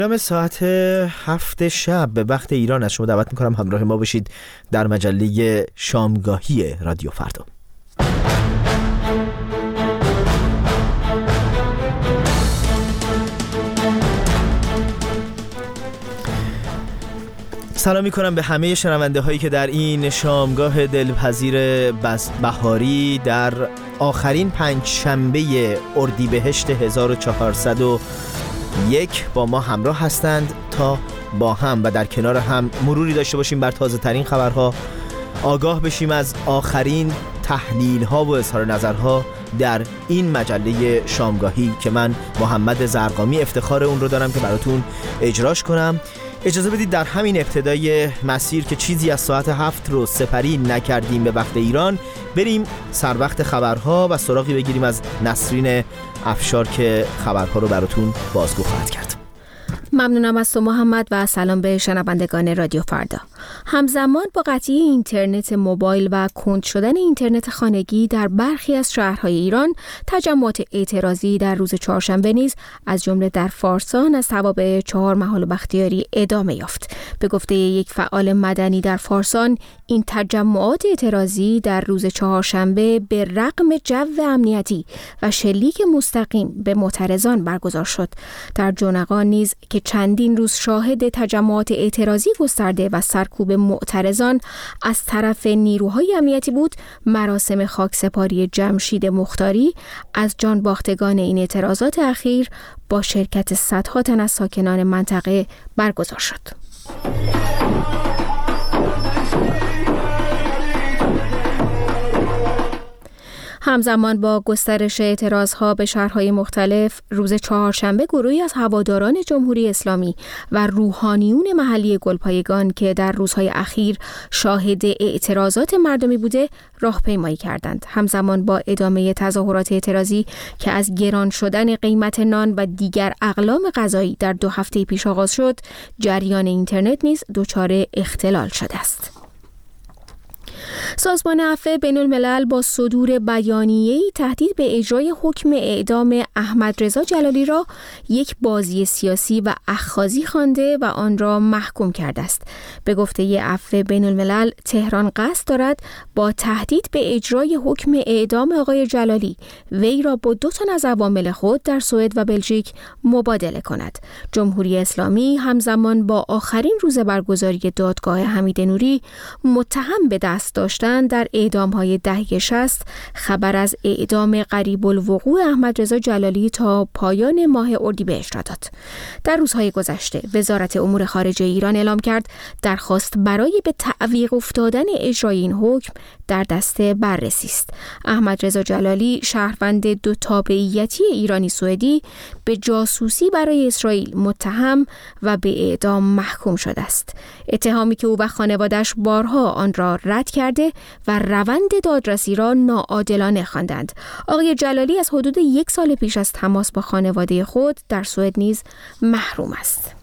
نام ساعت 7 شب به وقت ایران از شما دعوت میکنم همراه ما بشید در مجله شامگاهی رادیو فردا. سلام میکنم به همه شنونده هایی که در این شامگاه دلپذیر بهاری در آخرین پنجشنبه اردیبهشت 1401 با ما همراه هستند تا با هم و در کنار هم مروری داشته باشیم بر تازه ترین خبرها، آگاه بشیم از آخرین تحلیل ها و اظهار نظرها در این مجله شامگاهی که من محمد زرقامی افتخار اون رو دارم که براتون اجراش کنم. اجازه بدید در همین ابتدای مسیر که چیزی از ساعت 7 رو سپری نکردیم به وقت ایران، بریم سر وقت خبرها و سراغی بگیریم از نسرین افشار که خبرها رو براتون بازگو خواهد کرد. ممنونم از تو محمد و سلام به شنوندگان رادیو فردا. همزمان با قطعی اینترنت موبایل و کند شدن اینترنت خانگی در برخی از شهرهای ایران، تجمعات اعتراضی در روز چهارشنبه نیز از جمله در فارسان از توابع 4 محال بختیاری ادامه یافت. به گفته یک فعال مدنی در فارسان، این تجمعات اعتراضی در روز چهارشنبه به رغم جو امنیتی و شلیک مستقیم به معترضان برگزار شد. در جونقان نیز که چندین روز شاهد تجمعات اعتراضی گسترده و سرکوب معترضان از طرف نیروهای امنیتی بود، مراسم خاکسپاری جمشید مختاری از جان باختگان این اعتراضات اخیر با شرکت صدها تن از ساکنان منطقه برگزار شد. همزمان با گسترش اعتراضها به شهرهای مختلف، روز چهارشنبه گروهی از هواداران جمهوری اسلامی و روحانیون محلی گلپایگان که در روزهای اخیر شاهد اعتراضات مردمی بوده، راهپیمایی کردند. همزمان با ادامه تظاهرات اعتراضی که از گران شدن قیمت نان و دیگر اقلام غذایی در 2 هفته پیش آغاز شد، جریان اینترنت نیز دچار اختلال شده است. سازمان عفو بین الملل با صدور بیانیه‌ای تهدید به اجرای حکم اعدام احمد رضا جلالی را یک بازی سیاسی و اخاذی خوانده و آن را محکوم کرده است. به گفته عفو بین الملل، تهران قصد دارد با تهدید به اجرای حکم اعدام آقای جلالی وی را با 2 تن از عوامل خود در سوئد و بلژیک مبادله کند. جمهوری اسلامی همزمان با آخرین روز برگزاری دادگاه حمید نوری متهم به دست داشتن در اعدام‌های دهه 60 خبر از اعدام قریب الوقوع احمد رضا جلالی تا پایان ماه اردیبهشت را داد. در روزهای گذشته وزارت امور خارجه ایران اعلام کرد درخواست برای به تعویق افتادن اجرای این حکم در دست بررسی است. احمد رضا جلالی شهروند 2 تابعیتی ایرانی سوئدی به جاسوسی برای اسرائیل متهم و به اعدام محکوم شده است. اتهامی که او و خانواده‌اش بارها آن را رد کرده و روند دادرسی را ناعادلانه خواندند. آقای جلالی از حدود 1 سال پیش از تماس با خانواده خود در سوئد نیز محروم است.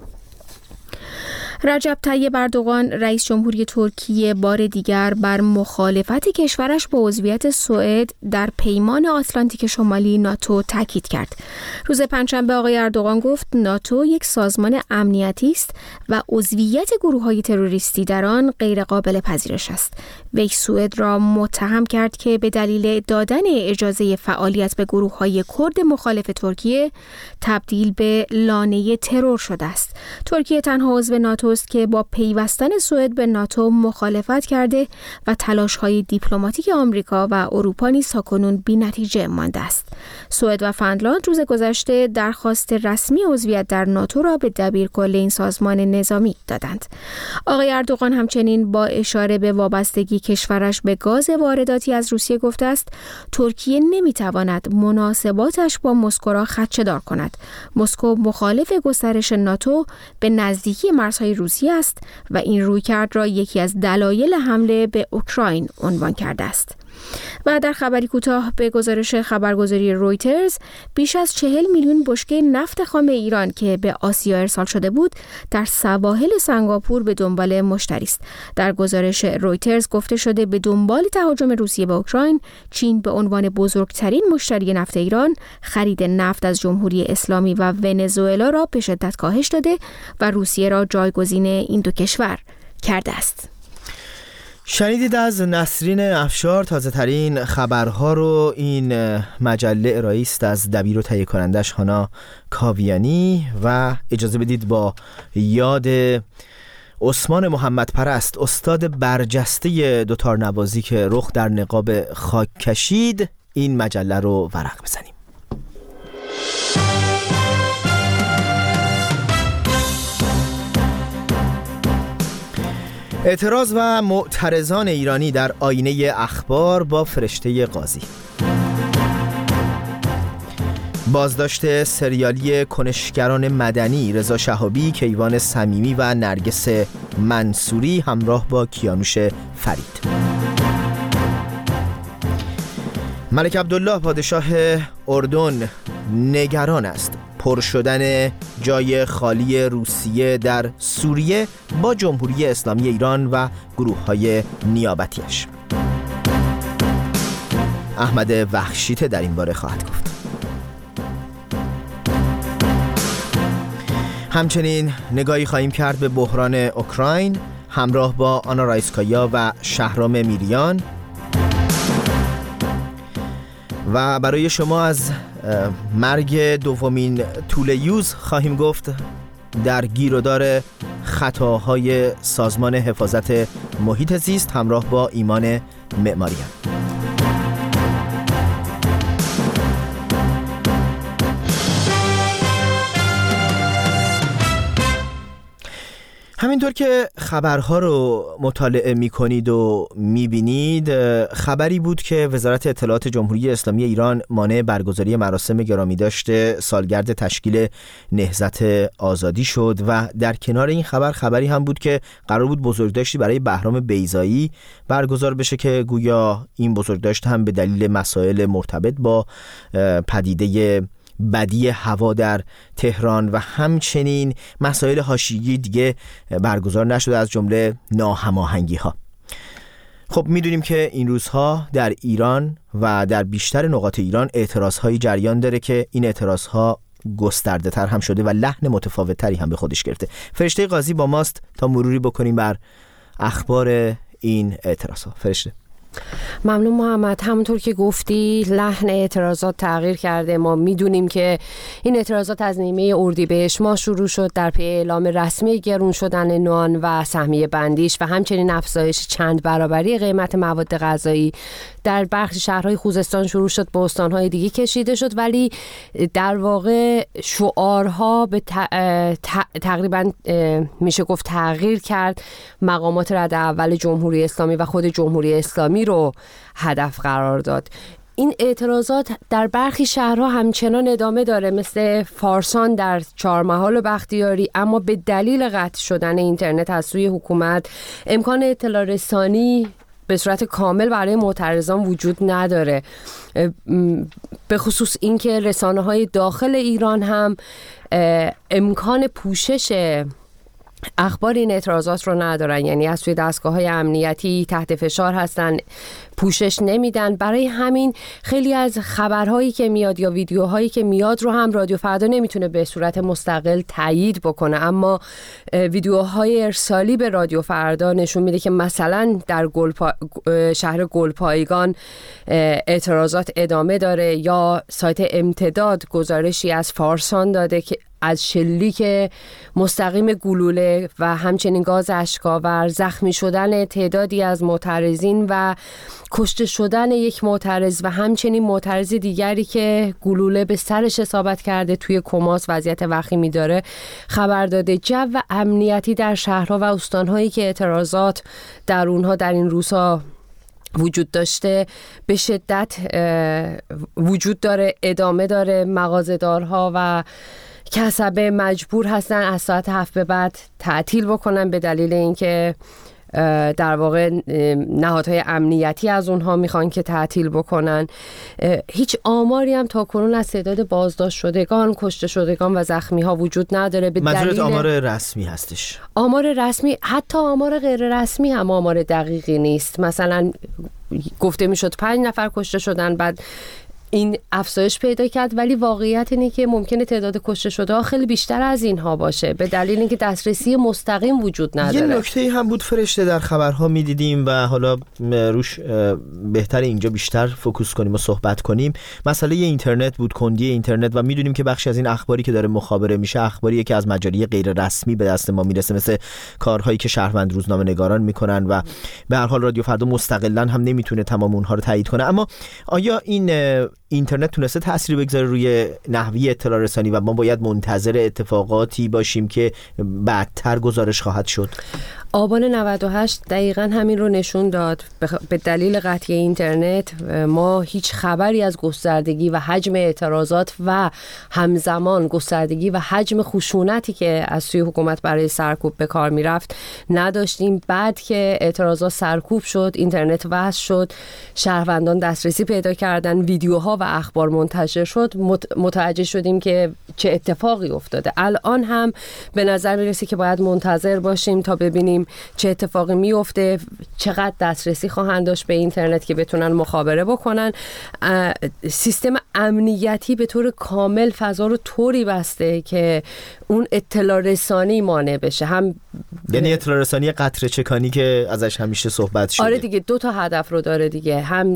رجب طیب اردوغان رئیس جمهوری ترکیه بار دیگر بر مخالفت کشورش با عضویت سوئد در پیمان آتلانتیک شمالی ناتو تاکید کرد. روز پنجشنبه آقای اردوغان گفت ناتو یک سازمان امنیتی است و عضویت گروه‌های تروریستی در آن غیر قابل پذیرش است. وی سوئد را متهم کرد که به دلیل دادن اجازه فعالیت به گروه‌های کرد مخالف ترکیه تبدیل به لانه ترور شده است. ترکیه تنها عضو ناتو است که با پیوستن سوئد به ناتو مخالفت کرده و تلاش‌های دیپلماتیک آمریکا و اروپا نیز تاکنون بی‌نتیجه مانده است. سوئد و فنلاند روز گذشته درخواست رسمی عضویت در ناتو را به دبیرکل این سازمان نظامی دادند. آقای اردوغان همچنین با اشاره به وابستگی کشورش به گاز وارداتی از روسیه گفته است ترکیه نمی‌تواند مناسباتش با مسکو را خدشه‌دار کند. مسکو مخالف گسترش ناتو به نزدیکی مرزهای روسیه است و این رویکرد را یکی از دلایل حمله به اوکراین عنوان کرده است. و در خبری کوتاه به گزارش خبرگزاری رویترز بیش از 40 میلیون بشکه نفت خام ایران که به آسیا ارسال شده بود در سواحل سنگاپور به دنبال مشتری است. در گزارش رویترز گفته شده به دنبال تهاجم روسیه به اوکراین، چین به عنوان بزرگترین مشتری نفت ایران خرید نفت از جمهوری اسلامی و ونزوئلا را به شدت کاهش داده و روسیه را جایگزین این دو کشور کرده است. شنیدید از نسرین افشار تازه ترین خبرها رو. این مجله ارائه است از دبیر و تهیه کنندش هانا کاویانی و اجازه بدید با یاد عثمان محمد پرست، استاد برجسته دوتار نوازی که رخ در نقاب خاک کشید، این مجله رو ورق بزنیم. اعتراض و معترضان ایرانی در آینه اخبار با فرشته قاضی. بازداشت سریالی کنشگران مدنی رضا شهابی، کیوان صمیمی و نرگس منصوری همراه با کیانوش فرید. ملک عبدالله پادشاه اردن نگران است پر شدن جای خالی روسیه در سوریه با جمهوری اسلامی ایران و گروه‌های نیابتیش. احمد وحشیته در این باره خواهد گفت. همچنین نگاهی خواهیم کرد به بحران اوکراین همراه با آنا رایسکایا و شهرام میریان و برای شما از مرگ دومین توله‌یوز خواهیم گفت در گیرودار خطاهای سازمان حفاظت محیط زیست همراه با ایمان معماریان. همینطور که خبرها رو مطالعه می‌کنید و می‌بینید، خبری بود که وزارت اطلاعات جمهوری اسلامی ایران مانع برگزاری مراسم گرامیداشت سالگرد تشکیل نهضت آزادی شد و در کنار این خبری هم بود که قرار بود بزرگداشتی برای بهرام بیضایی برگزار بشه که گویا این بزرگداشت هم به دلیل مسائل مرتبط با پدیده بدی هوا در تهران و همچنین مسائل حاشیه‌ای دیگه برگزار نشده، از جمله ناهماهنگی ها. خب میدونیم که این روزها در ایران و در بیشتر نقاط ایران اعتراض هایی جریان داره که این اعتراض ها گسترده تر هم شده و لحن متفاوت تری هم به خودش گرفته. فرشته قاضی با ماست تا مروری بکنیم بر اخبار این اعتراض ها. فرشته. ممنون محمد. همونطور که گفتی لحن اعتراضات تغییر کرده. ما میدونیم که این اعتراضات از نیمه اردیبهشت ماه شروع شد در پی اعلام رسمی گرون شدن نان و سهمیه بندیش و همچنین افزایش چند برابری قیمت مواد غذایی. در برخی شهرهای خوزستان شروع شد، به استانهای دیگه کشیده شد، ولی در واقع شعارها به تقریبا میشه گفت تغییر کرد. مقامات رده اول جمهوری اسلامی و خود جمهوری اسلامی رو هدف قرار داد. این اعتراضات در برخی شهرها همچنان ادامه داره، مثل فارسان در چهارمحال و بختیاری، اما به دلیل قطع شدن اینترنت از سوی حکومت امکان اطلاع رسانی به صورت کامل برای معترضان وجود نداره. به خصوص اینکه رسانه‌های داخل ایران هم امکان پوشش اخبار این اعتراضات رو ندارن، یعنی از سوی دستگاه‌های امنیتی تحت فشار هستن، پوشش نمیدن. برای همین خیلی از خبرهایی که میاد یا ویدیوهایی که میاد رو هم رادیو فردا نمیتونه به صورت مستقل تایید بکنه، اما ویدیوهای ارسالی به رادیو فردا نشون میده که مثلا در شهر گلپایگان اعتراضات ادامه داره، یا سایت امتداد گزارشی از فارسان داده که از شلیک مستقیم گلوله و همچنین گاز اشک‌آور، زخمی شدن تعدادی از معترضین و کشته شدن یک معترض و همچنین معترض دیگری که گلوله به سرش اصابت کرده توی کماس وضعیت وخیمی داره خبر داده. جو امنیتی در شهرها و استانهایی که اعتراضات در اونها در این روزها وجود داشته به شدت وجود داره، ادامه داره. مغازه‌دارها و کسبه مجبور هستن از ساعت 7 به بعد تعطیل بکنن به دلیل اینکه در واقع نهادهای امنیتی از اونها میخوان که تعطیل بکنن. هیچ آماری هم تاکنون از تعداد بازداشت شدگان، کشته شدگان و زخمی ها وجود نداره. منظورت آمار رسمی هستش؟ آمار رسمی، حتی آمار غیر رسمی هم آمار دقیقی نیست. مثلا گفته میشد 5 نفر کشته شدن، بعد این افزایش پیدا کرد، ولی واقعیت اینه که ممکنه تعداد کشته شده خیلی بیشتر از اینها باشه به دلیل اینکه دسترسی مستقیم وجود نداره. یه نکته هم بود فرشته در خبرها میدیدیم و حالا روش بهتر اینجا بیشتر فوکوس کنیم و صحبت کنیم. مسئله اینترنت بود، کندی اینترنت، و میدونیم که بخشی از این اخباری که داره مخابره میشه اخباریه که از مجاری غیر رسمی به دست ما میرسه، مثل کارهایی که شهروند روزنامه‌نگاران میکنن و به هر حال رادیو فردا مستقلاً هم نمیتونه تمام اونها رو تایید کنه. اما آیا این اینترنت تونسته تأثیری بگذاره روی نحوی اطلاع رسانی و ما باید منتظر اتفاقاتی باشیم که بعدتر گزارش خواهد شد؟ آبان 98 دقیقاً همین رو نشون داد. به دلیل قطعی اینترنت ما هیچ خبری از گستردگی و حجم اعتراضات و همزمان گستردگی و حجم خشونتی که از سوی حکومت برای سرکوب به کار میرفت نداشتیم. بعد که اعتراضات سرکوب شد، اینترنت وصل شد، شهروندان دسترسی پیدا کردن، ویدیوها و اخبار منتشر شد، متوجه شدیم که چه اتفاقی افتاده. الان هم به نظر میرسه که باید منتظر باشیم تا ببینیم چه اتفاقی میفته، چقدر دسترسی خواهند داشت به اینترنت که بتونن مخابره بکنن. سیستم امنیتی به طور کامل فضا رو طوری بسته که اون اطلاع رسانی مانع بشه. هم یعنی اطلاع رسانی قطره چکانی که ازش همیشه صحبت شده. آره دیگه، 2 تا هدف رو داره دیگه، هم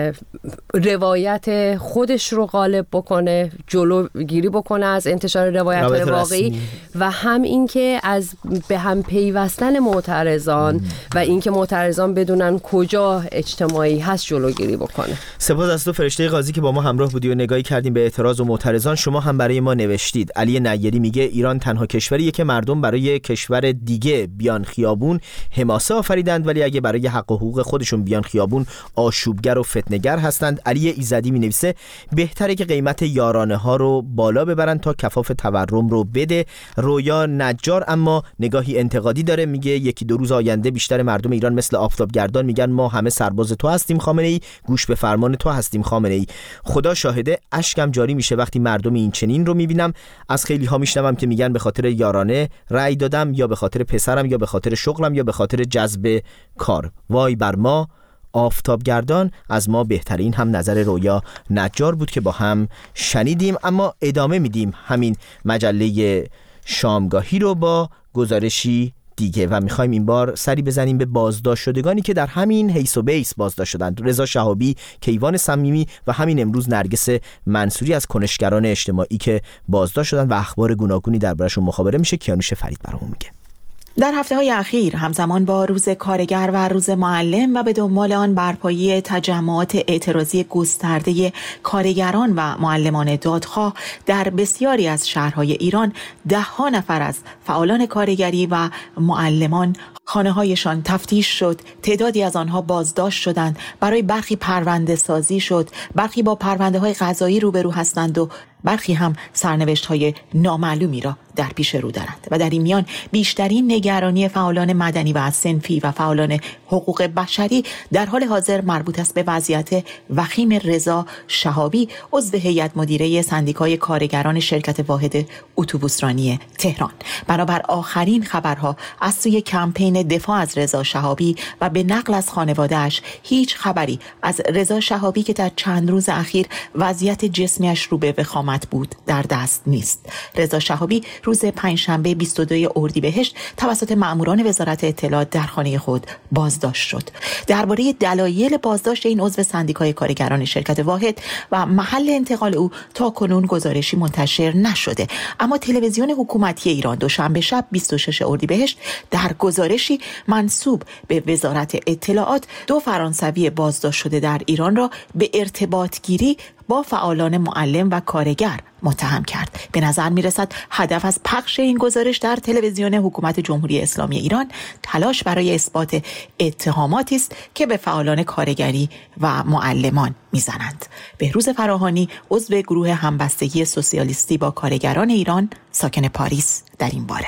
روایت خودش رو غالب بکنه، جلوگیری بکنه از انتشار روایت واقعی، و هم اینکه از به هم پیوستن معترضان و اینکه معترضان بدونن کجا اجتماعی هست جلوگیری بکنه. سپاس از تو فرشته قاضی که با ما همراه بودی و نگاهی کردیم به اعتراض و معترضان. شما هم برای ما نوشتید. علی نیری میگه ایران تنها کشوریه که مردم برای کشور دیگه بیان خیابون حماسه آفریدند، ولی اگه برای حق و حقوق خودشون بیان خیابون آشوبگر و فتنه‌گر هستند. علی ایزدی مینویسه بهتره که قیمت یارانه ها رو بالا ببرن تا کفاف تورم رو بده. رویا نجار اما نگاهی انتقادی داره، میگه 1-2 روز آینده بیشتر مردم ایران مثل آفتابگردان میگن ما همه سرباز تو هستیم خامنه‌ای، گوش به فرمان تو هستیم خامنه‌ای. خدا شاهده اشکم جاری میشه وقتی مردم این چنین رو میبینم. از خیلی ها میشنوم که میگن به خاطر یارانه رأی دادم، یا به خاطر پسرم، یا به خاطر شغلم، یا به خاطر جذب کار. وای بر ما آفتابگردان، از ما بهترین. هم نظر رویا نجار بود که با هم شنیدیم. اما ادامه میدیم همین مجله شامگاهی رو با گزارشی دیگه و میخوایم این بار سری بزنیم به بازداشت شدگانی که در همین حیث و بیس بازداشت شدند. رضا شهابی، کیوان صمیمی و همین امروز نرگس منصوری از کنشگران اجتماعی که بازداشت شدند و اخبار گوناگونی دربارشون مخابره میشه. کیانوش فرید برامون میگه. در هفته‌های اخیر همزمان با روز کارگر و روز معلم و به دنبال آن برپایی تجمعات اعتراضی گسترده کارگران و معلمان دادخواه در بسیاری از شهرهای ایران، 10 نفر از فعالان کارگری و معلمان خانه‌هایشان تفتیش شد. تعدادی از آنها بازداشت شدند. برای برخی پرونده سازی شد، برخی با پرونده‌های قضایی روبرو هستند و برخی هم سرنوشت‌های نامعلومی را در پیش رو دارند. و در این میان بیشترین نگرانی فعالان مدنی و صنفی و فعالان حقوق بشری در حال حاضر مربوط است به وضعیت وخیم رضا شهابی، عضو هیئت مدیره سندیکای کارگران شرکت واحد اتوبوسرانی تهران. بنابر آخرین خبرها از سوی کمپین دفاع از رضا شهابی و به نقل از خانواده‌اش هیچ خبری از رضا شهابی که در چند روز اخیر وضعیت جسمیش رو به وخامت بود در دست نیست. رضا شهابی روز پنجشنبه 22 اردیبهشت توسط مأموران وزارت اطلاعات در خانه خود بازداشت شد. درباره دلایل بازداشت این عضو سندیکای کارگران شرکت واحد و محل انتقال او تا کنون گزارشی منتشر نشده، اما تلویزیون حکومتی ایران دوشنبه شب 26 اردیبهشت در گزارشی منسوب به وزارت اطلاعات 2 فرانسوی بازداشت شده در ایران را به ارتباط گیری با فعالان معلم و کارگر متهم کرد. به نظر می رسد هدف از پخش این گزارش در تلویزیون حکومت جمهوری اسلامی ایران تلاش برای اثبات اتهاماتی است که به فعالان کارگری و معلمان میزنند. بهروز فراهانی، عضو گروه همبستگی سوسیالیستی با کارگران ایران، ساکن پاریس، در این باره: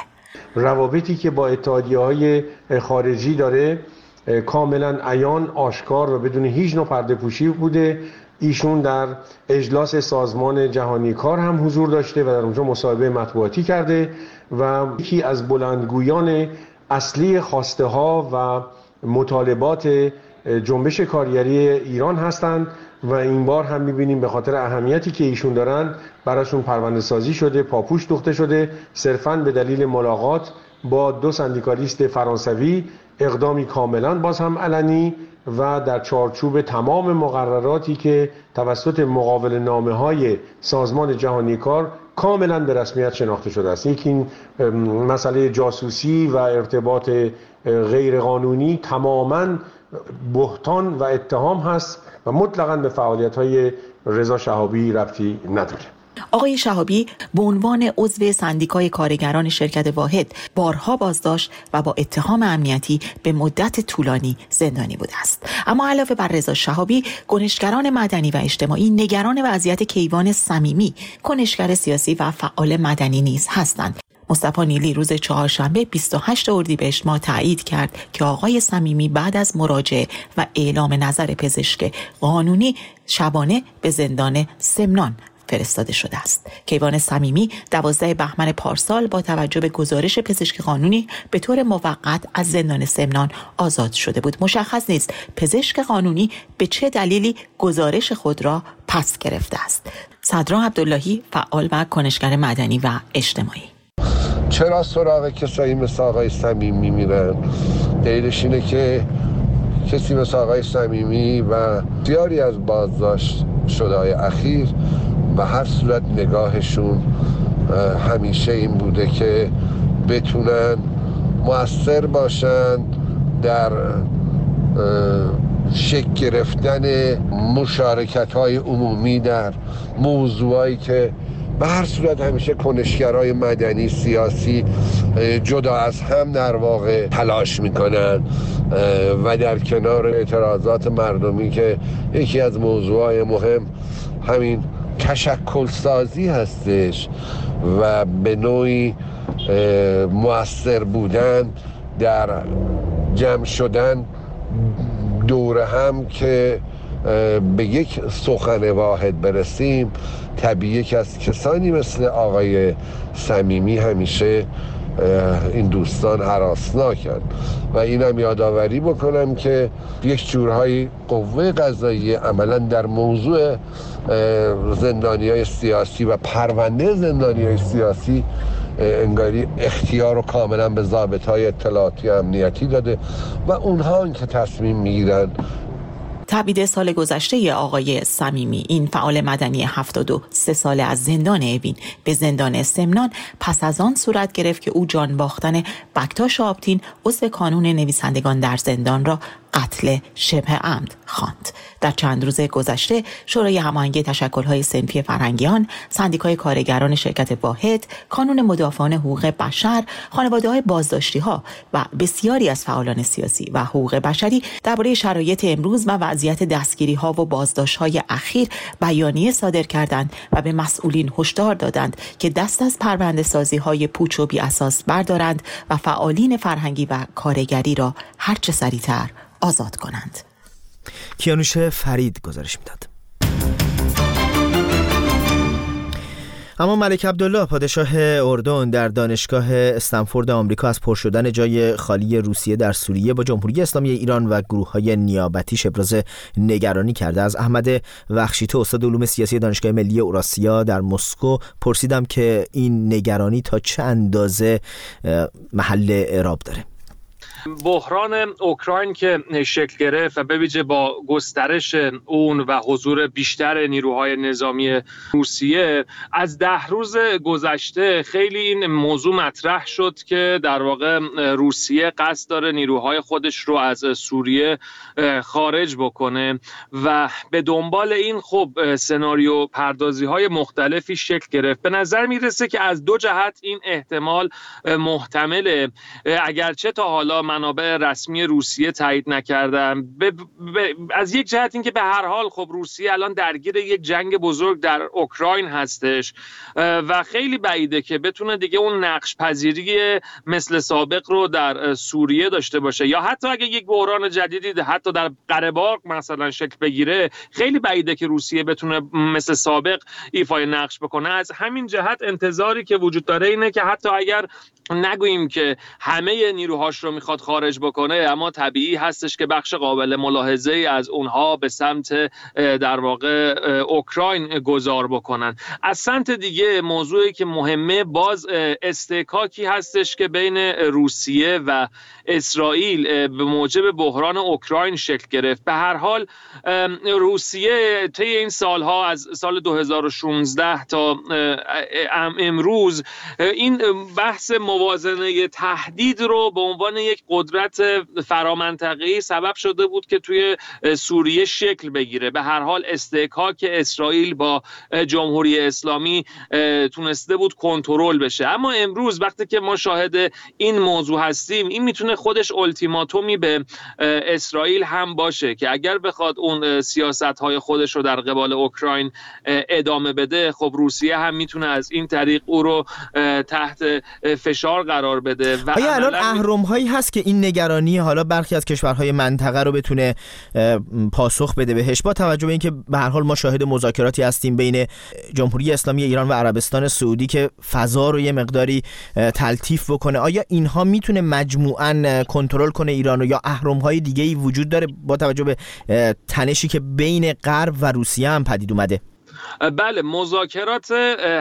روابطی که با اتحادیه‌های خارجی داره کاملا عیان، آشکار و بدون هیچ نوع پرده پوشی بوده. ایشون در اجلاس سازمان جهانی کار هم حضور داشته و در اونجا مصاحبه مطبوعاتی کرده و یکی از بلندگویان اصلی خواسته ها و مطالبات جنبش کارگری ایران هستند و این بار هم می‌بینیم به خاطر اهمیتی که ایشون دارن براشون پرونده سازی شده، پاپوش دوخته شده، صرفاً به دلیل ملاقات با 2 سندیکالیست فرانسوی، اقدامی کاملاً باز هم علنی و در چارچوب تمام مقرراتی که توسط مقابل نامه‌های سازمان جهانی کار کاملاً به رسمیت شناخته شده است. یکی این مسئله جاسوسی و ارتباط غیرقانونی تماماً بهتان و اتهام هست و مطلقاً به فعالیت‌های رضا شهابی ربطی نداره. آقای شهابی به عنوان عضو سندیکای کارگران شرکت واحد بارها بازداشت و با اتهام امنیتی به مدت طولانی زندانی بوده است. اما علاوه بر رضا شهابی، کنشگران مدنی و اجتماعی نگران وضعیت کیوان صمیمی، کنشگر سیاسی و فعال مدنی نیز هستند. مصطفی نیلی روز چهارشنبه 28 اردیبهشت ماه تایید کرد که آقای صمیمی بعد از مراجعه و اعلام نظر پزشک قانونی شبانه به زندان سمنان فرستاده شده است. کیوان صمیمی 12 بهمن پارسال با توجه به گزارش پزشک قانونی به طور موقت از زندان سمنان آزاد شده بود. مشخص نیست پزشک قانونی به چه دلیلی گزارش خود را پس گرفته است. صدرا عبداللهی، فعال و کنشگر مدنی و اجتماعی: چرا سراغ کسایی مثل آقای صمیمی میرن؟ دلیلش اینه که کسی مثل آقای صمیمی و بسیاری از بازداشت شده‌های اخیر به هر صورت نگاهشون همیشه این بوده که بتونن مؤثر باشن در شکل گرفتن مشارکت‌های عمومی در موضوعایی که به هر صورت همیشه کنشگرای مدنی سیاسی جدا از هم در واقع تلاش میکنن و در کنار اعتراضات مردمی که یکی از موضوعهای مهم همین تشکل سازی هستش و به نوعی مؤثر بودن در جمع شدن دور هم که به یک سخن واحد برسیم، طبیعیه که از کسانی مثل آقای صمیمی همیشه این دوستان هراسناکن و اینم یادآوری بکنم که یک جورهای قوه قضاییه عملا در موضوع زندانیای سیاسی و پرونده زندانیای سیاسی انگاری اختیار رو کاملا به ضابطهای اطلاعاتی امنیتی داده و اونها که تصمیم میگیرن. تبعید سال گذشته آقای صمیمی، این فعال مدنی 73 ساله از زندان اوین به زندان سمنان پس از آن صورت گرفت که او جان باختن بکتاش آبتین، عضو کانون نویسندگان در زندان، را قتل شبه عمد خواند. در چند روز گذشته شورای هماهنگی تشکل‌های صنفی فرهنگیان، سندیکای کارگران شرکت واحد، کانون مدافعان حقوق بشر، خانواده‌های بازداشتی‌ها و بسیاری از فعالان سیاسی و حقوق بشری درباره شرایط امروز و وضعیت دستگیری‌ها و بازداشت‌های اخیر بیانیه صادر کردند و به مسئولین هشدار دادند که دست از پرونده‌سازی‌های پوچ و بی اساس بردارند و فعالین فرهنگی و کارگری را هرچه سریعتر آزاد کنند. کیانوش فرید گزارش میداد. اما ملک عبدالله پادشاه اردن در دانشگاه استنفورد آمریکا از پر شدن جای خالی روسیه در سوریه با جمهوری اسلامی ایران و گروه‌های نیابتیش ابراز نگرانی کرده. از احمد وخشیتو، استاد علوم سیاسی دانشگاه ملی اوراسیا در مسکو، پرسیدم که این نگرانی تا چه اندازه محل اعراب داره. بحران اوکراین که شکل گرفت و به ویژه با گسترش اون و حضور بیشتر نیروهای نظامی روسیه، از 10 روز گذشته خیلی این موضوع مطرح شد که در واقع روسیه قصد داره نیروهای خودش رو از سوریه خارج بکنه و به دنبال این خب سناریو پردازی های مختلفی شکل گرفت. به نظر میرسه که از 2 جهت این احتمال محتمله، اگرچه تا حالا منابع رسمی روسیه تایید نکردن. از یک جهت این که به هر حال خب روسیه الان درگیر یک جنگ بزرگ در اوکراین هستش و خیلی بعیده که بتونه دیگه اون نقش پذیری مثل سابق رو در سوریه داشته باشه، یا حتی اگه یک بحران جدیدی حتی در قره باغ مثلا شکل بگیره خیلی بعیده که روسیه بتونه مثل سابق ایفای نقش بکنه. از همین جهت انتظاری که وجود داره اینه که حتی اگر نگوییم که همه نیروهاش رو میخواد خارج بکنه، اما طبیعی هستش که بخش قابل ملاحظه از اونها به سمت در واقع اوکراین گذار بکنن. از سمت دیگه موضوعی که مهمه باز استحکاکی هستش که بین روسیه و اسرائیل به موجب بحران اوکراین شکل گرفت. به هر حال روسیه طی این سالها از سال 2016 تا امروز این بحث موازنه تهدید رو به عنوان یک قدرت فرامنطقه‌ای سبب شده بود که توی سوریه شکل بگیره. به هر حال استحکاک اسرائیل با جمهوری اسلامی تونسته بود کنترل بشه، اما امروز وقتی که ما شاهد این موضوع هستیم، این میتونه خودش التیماتومی به اسرائیل هم باشه که اگر بخواد اون سیاست‌های خودش رو در قبال اوکراین ادامه بده، خب روسیه هم میتونه از این طریق او رو تحت فشار قرار بده. و آیا الان اهرم‌هایی هست که این نگرانی حالا برخی از کشورهای منطقه رو بتونه پاسخ بده بهش، با توجه به اینکه به هر حال ما شاهد مذاکراتی هستیم بین جمهوری اسلامی ایران و عربستان سعودی که فضا رو یه مقداری تلطیف بکنه، آیا اینها میتونه مجموعاً کنترل کنه ایران، یا اهرم‌های دیگه‌ای وجود داره با توجه به تنشی که بین غرب و روسیه هم پدید اومده؟ بله، مذاکرات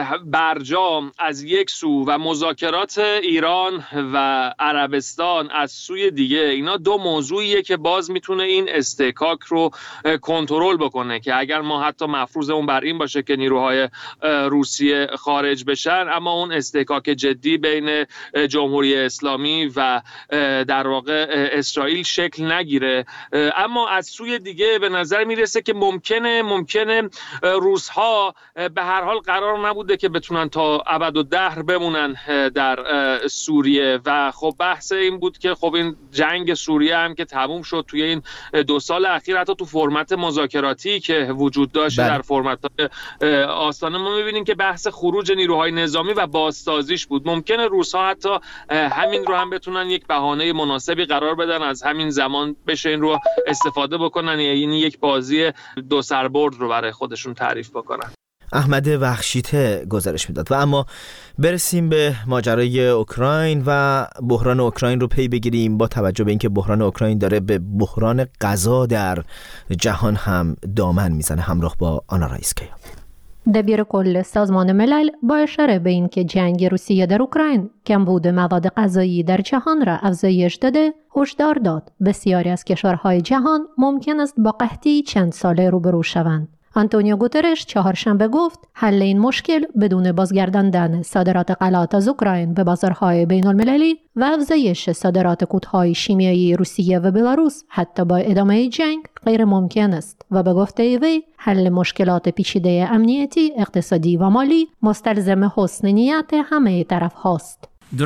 برجام از یک سو و مذاکرات ایران و عربستان از سوی دیگه، اینا دو موضوعیه که باز میتونه این استحکاک رو کنترل بکنه که اگر ما حتی مفروضمون بر این باشه که نیروهای روسیه خارج بشن، اما اون استحکاک جدی بین جمهوری اسلامی و در واقع اسرائیل شکل نگیره. اما از سوی دیگه به نظر میرسه که ممکنه روس‌ها به هر حال قرار نبوده که بتونن تا ابدالدهر بمونن در سوریه و خب بحث این بود که خب این جنگ سوریه هم که تموم شد توی این 2 سال اخیر، حتی تو فرمت مذاکراتی که وجود داشت در فرمت آستانه، ما می‌بینیم که بحث خروج نیروهای نظامی و بازسازیش بود. ممکنه روس‌ها حتی همین رو هم بتونن یک بهانه مناسبی قرار بدن، از همین زمان بشه این رو استفاده بکنن، یعنی یک بازی 2 سربرد رو برای خودشون تعریف بکنن. احمد وخشیته گزارش میداد. و اما برسیم به ماجرای اوکراین و بحران اوکراین رو پی بگیریم، با توجه به اینکه بحران اوکراین داره به بحران غذا در جهان هم دامن میزنه. همراه با آنا رایسکیا. دبیر کل سازمان ملل با اشاره به اینکه جنگ روسیه در اوکراین کمبود مواد غذایی در جهان را افزایش داده، هشدار داد بسیاری از کشورهای جهان ممکن است با قحطی چند ساله روبرو شوند. آنتونیو گوترش چهارشنبه گفت حل این مشکل بدون بازگرداندن صادرات غلات از اوکراین به بازارهای بین المللی و افزایش صادرات کودهای شیمیایی روسیه و بلاروس حتی با ادامه جنگ غیر ممکن است و به گفته وی حل مشکلات پیچیده امنیتی، اقتصادی و مالی مستلزم حسن نیت همه طرف هاست.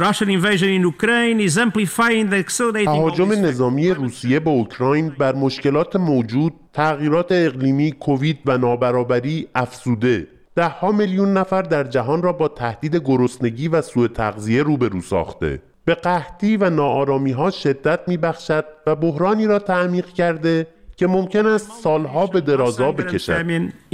تهاجم نظامی روسیه به اوکراین بر مشکلات موجود، تغییرات اقلیمی، کووید و نابرابری افزوده 10 میلیون نفر در جهان را با تهدید گرسنگی و سوء تغذیه روبرو ساخته. به قحطی و ناآرامی‌ها شدت می‌بخشد و بحرانی را تعمیق کرده که ممکن است سالها به درازا بکشد.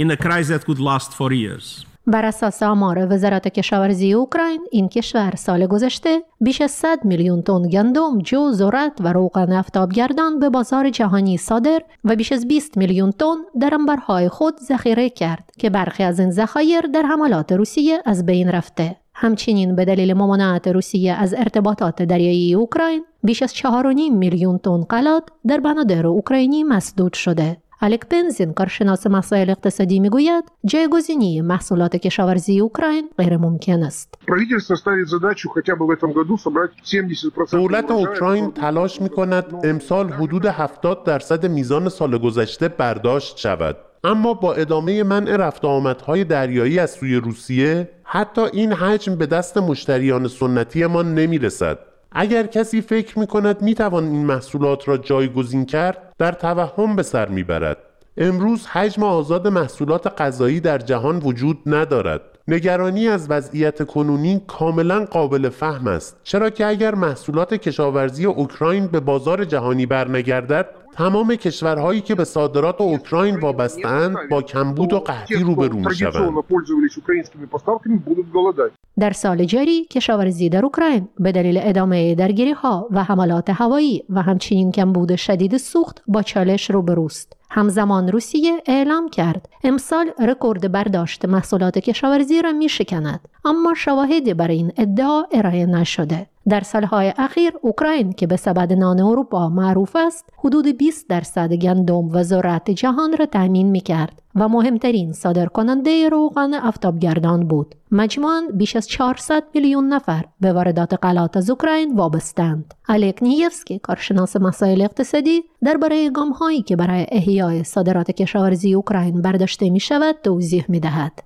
بر اساس آمار وزارت کشاورزی اوکراین، این کشور سال گذشته بیش از 100 میلیون تن گندم، جو، ذرت و روغن آفتابگردان به بازار جهانی صادر و بیش از 20 میلیون تن در انبارهای خود ذخیره کرد که برخی از این ذخایر در حملات روسیه از بین رفته. همچنین به دلیل ممانعت روسیه از ارتباطات دریایی اوکراین، بیش از 4.5 میلیون تن غلات در بنادر اوکراینی مسدود شده. الک بنزین، کارشناس مسائل اقتصادی، میگوید جایگزینی محصولات کشاورزی اوکراین غیر ممکن است. دولت اوکراین تلاش می‌کند امسال حدود 70% میزان سال گذشته برداشت شود، اما با ادامه منع رفت و آمدهای دریایی از سوی روسیه حتی این حجم به دست مشتریان سنتی ما نمیرسد. اگر کسی فکر می‌کند می‌توان این محصولات را جایگزین کرد، در توهم به سر می‌برد. امروز حجم آزاد محصولات غذایی در جهان وجود ندارد. نگرانی از وضعیت کنونی کاملا قابل فهم است، چرا که اگر محصولات کشاورزی اوکراین به بازار جهانی برنگردد، تمام کشورهایی که به صادرات اوکراین وابسته‌اند با کمبود و قحطی روبرو می‌شوند. در سال جاری کشاورزی در اوکراین به دلیل ادامه درگیری‌ها و حملات هوایی و همچنین کمبود شدید سوخت با چالش روبروست. همزمان روسیه اعلام کرد امسال رکورد برداشت محصولات کشاورزی را می‌شکند، اما شواهدی برای این ادعا ارائه نشده. در سالهای اخیر اوکراین که به سبد نان اروپا معروف است، حدود 20% گندم و ذرت جهان را تامین می‌کرد و مهمترین صادرکننده روغن آفتابگردان بود. مجموعاً بیش از 400 میلیون نفر به واردات غلات از اوکراین وابسته‌اند. الک نیفسکی، کارشناس مسائل اقتصادی، درباره گام‌هایی که برای احیای صادرات کشاورزی اوکراین برداشته می‌شود توضیح می‌دهد.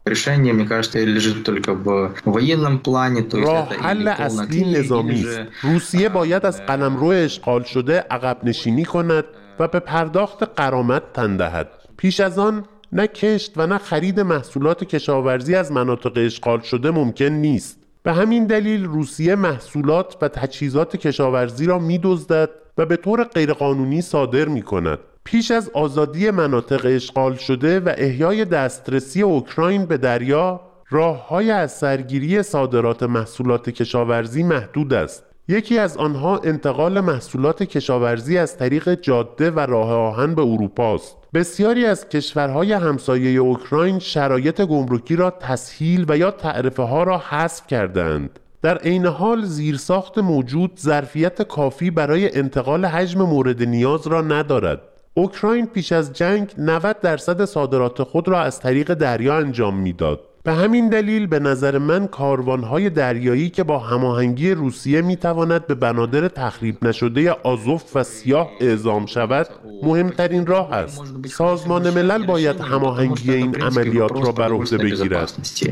راه حل اصلی نظامی است. روسیه باید از قلمرو اشغال شده عقب نشینی کند و به پرداخت غرامت تن دهد. پیش از آن نه کشت و نه خرید محصولات کشاورزی از مناطق اشغال شده ممکن نیست. به همین دلیل روسیه محصولات و تجهیزات کشاورزی را می‌دزدد و به طور غیرقانونی صادر می‌کند. پیش از آزادی مناطق اشغال شده و احیای دسترسی اوکراین به دریا، راه‌های از سرگیری صادرات محصولات کشاورزی محدود است. یکی از آنها انتقال محصولات کشاورزی از طریق جاده و راه آهن به اروپا است. بسیاری از کشورهای همسایه اوکراین شرایط گمرکی را تسهیل و یا تعرفه‌ها را حذف کردند. در عین حال زیرساخت موجود ظرفیت کافی برای انتقال حجم مورد نیاز را ندارد. اوکراین پیش از جنگ 90% صادرات خود را از طریق دریا انجام میداد. به همین دلیل به نظر من کاروانهای دریایی که با هماهنگی روسیه میتواند به بنادر تخریب نشده آزوف و سیاه اعزام شود مهمترین راه است. سازمان ملل باید هماهنگی این عملیات را بر عهده بگیرد.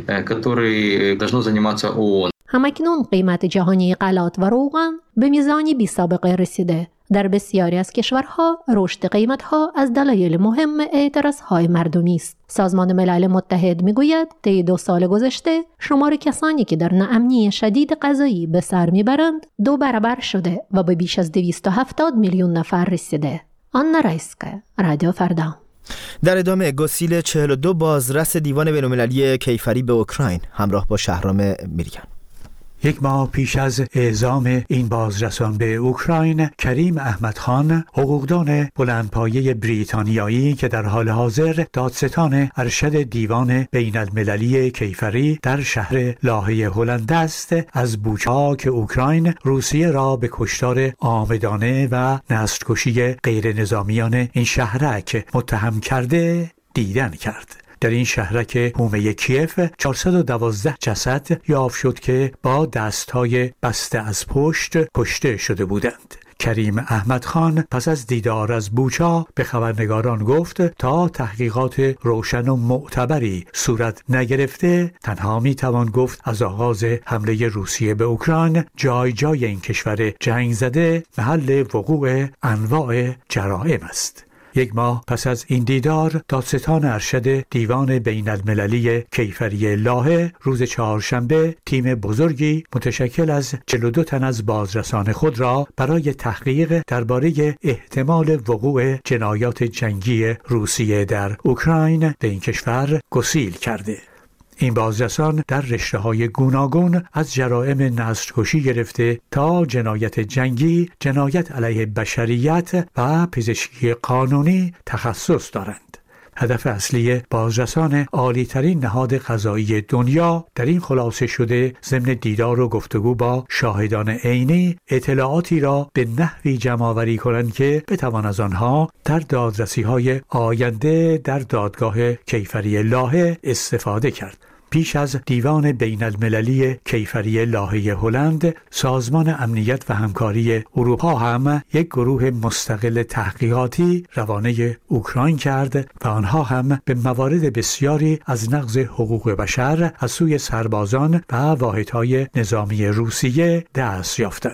همکنون قیمت جهانی غلات و روغن به میزانی بی‌سابقه رسیده. در بسیاری از کشورها رشد قیمت‌ها از دلایل مهم اعتراض‌های مردمی است. سازمان ملل متحد می‌گوید طی 2 سال گذشته شمار کسانی که در ناامنی شدید غذایی به سر می‌برند 2 برابر شده و به بیش از 270 میلیون نفر رسیده. آنا رایسکا، رادیو فردا. در ادامه گسیل 42 بازرس دیوان بین‌المللی کیفری به اوکراین همراه با شهرام میریان. 1 ماه پیش از اعزام این بازرسان به اوکراین، کریم احمد خان، حقوقدان بلندپایه بریتانیایی که در حال حاضر دادستان ارشد دیوان بین المللی کیفری در شهر لاهه هلند است، از بوچاک اوکراین روسیه را به کشتار عامدانه و نسل‌کشی غیر نظامیان این شهرک متهم کرده دیدن کرد. در این شهرک حومه کیف 412 جسد یافت شد که با دستهای بسته از پشت کشته شده بودند. کریم احمد خان پس از دیدار از بوچا به خبرنگاران گفت تا تحقیقات روشن و معتبری صورت نگرفته تنها میتوان گفت از آغاز حمله روسیه به اوکراین جای این کشور جنگ زده محل وقوع انواع جرائم است. 1 ماه پس از این دیدار، دادستان ارشد دیوان بین المللی کیفری لاهه روز 4شنبه تیم بزرگی متشکل از 42 تن از بازرسان خود را برای تحقیق درباره احتمال وقوع جنایات جنگی روسیه در اوکراین به این کشور گسیل کرده. این بازرسان در رشته‌های گوناگون از جرائم نسل‌کشی گرفته تا جنایت جنگی، جنایت علیه بشریت و پزشکی قانونی تخصص دارند. هدف اصلی بازرسان عالی‌ترین نهاد قضایی دنیا در این خلاصه شده ضمن دیدار و گفتگو با شاهدان عینی اطلاعاتی را به نحوی جمع‌آوری کنند که بتوان از آنها در دادرسی‌های آینده در دادگاه کیفری لاهه استفاده کرد. پیش از دیوان بین المللی کیفری لاهه هلند، سازمان امنیت و همکاری اروپا هم یک گروه مستقل تحقیقاتی روانه اوکراین کرد و آنها هم به موارد بسیاری از نقض حقوق بشر از سوی سربازان و واحدهای نظامی روسیه دست یافتند.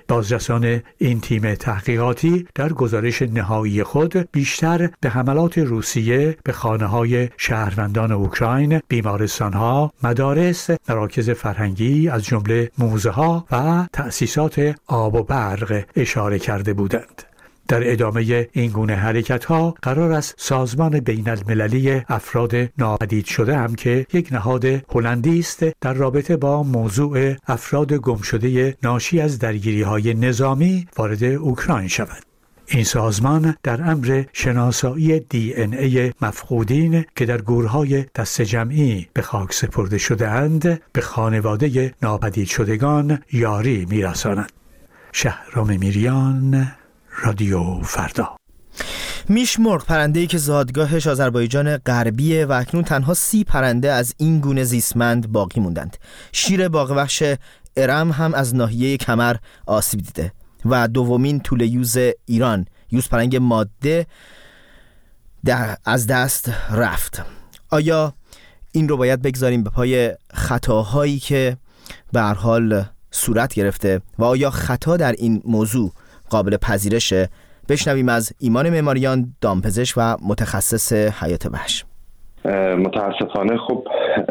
بازرسان این تیم تحقیقاتی در گزارش نهایی خود بیشتر به حملات روسیه به خانه‌های شهروندان اوکراین، بیمارستان‌ها، مدارس، مراکز فرهنگی از جمله موزه‌ها و تأسیسات آب و برق اشاره کرده بودند. در ادامه این گونه حرکت‌ها قرار است سازمان بین المللی افراد ناپدید شده هم که یک نهاد هلندی است در رابطه با موضوع افراد گمشده ناشی از درگیری‌های نظامی وارد اوکراین شود. این سازمان در امر شناسایی DNA مفقودین که در گورهای دست جمعی به خاک سپرده شده‌اند به خانواده ناپدید شدگان یاری می‌رساند. شهرام میریان، رادیو فردا. میش مرغ، پرنده‌ای که زادگاهش آذربایجان غربیه و اکنون تنها 30 پرنده از این گونه زیستمند باقی موندند. شیر باغ وحش ارم هم از ناحیه کمر آسیب دیده و دومین توله یوز ایران، یوز پلنگ ماده، از دست رفت. آیا این رو باید بگذاریم به پای خطاهایی که به هر حال صورت گرفته و آیا خطا در این موضوع قابل پذیرشه؟ بشنویم از ایمان معماریان، دامپزشک و متخصص حیات وحش. متاسفانه خب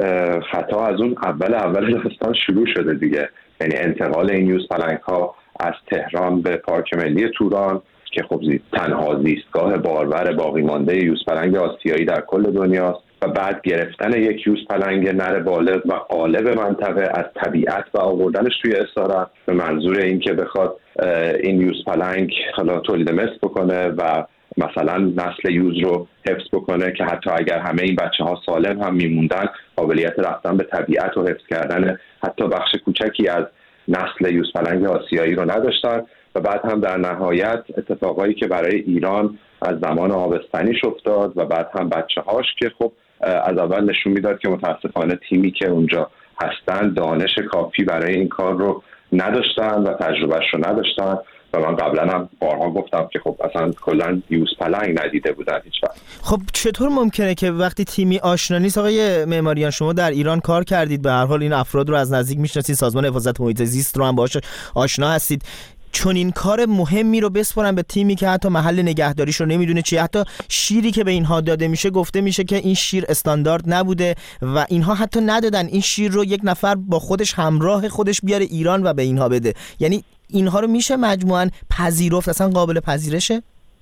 خطا از اون اول داستان شروع شده دیگه، یعنی انتقال این یوز پلنگ ها از تهران به پارک ملی توران که خب تنها زیستگاه بارور باقی مانده یوز پلنگ آسیایی در کل دنیاست و بعد گرفتن یک یوز پلنگ نر بالغ و غالب منطقه از طبیعت و آوردنش توی اسارت به منظور این که بخواد این یوز پلنگ حالا تولید مثل بکنه و مثلا نسل یوز رو حفظ بکنه که حتی اگر همه این بچه‌ها سالم هم میموندن قابلیت رفتن به طبیعت و حفظ کردن حتی بخش کوچکی از نسل یوز پلنگ آسیایی رو نداشتن و بعد هم در نهایت اتفاقایی که برای ایران از زمان آبستنیش افتاد و بعد هم بچه‌هاش که خب از اول نشون میداد که متاسفانه تیمی که اونجا هستن دانش کافی برای این کار رو نداشتن و تجربهش رو نداشتن و من قبلا هم بارها گفتم که خب اصلا کلا یوز پلنگ ندیده بودن هیچ وقت. خب چطور ممکنه که وقتی تیمی آشنا نیست؟ آقای معماریان شما در ایران کار کردید، به هر حال این افراد رو از نزدیک میشناسید، سازمان حفاظت محیط زیست رو هم باهاش آشنا هستید، چون این کار مهمی رو بسپارن به تیمی که حتی محل نگهداریش رو نمیدونه چیه؟ حتی شیری که به اینها داده میشه گفته میشه که این شیر استاندارد نبوده و اینها حتی ندادن این شیر رو یک نفر با خودش همراه خودش بیاره ایران و به اینها بده. یعنی اینها رو میشه مجموعاً پذیرفت؟ اصلا قابل پذیرشه؟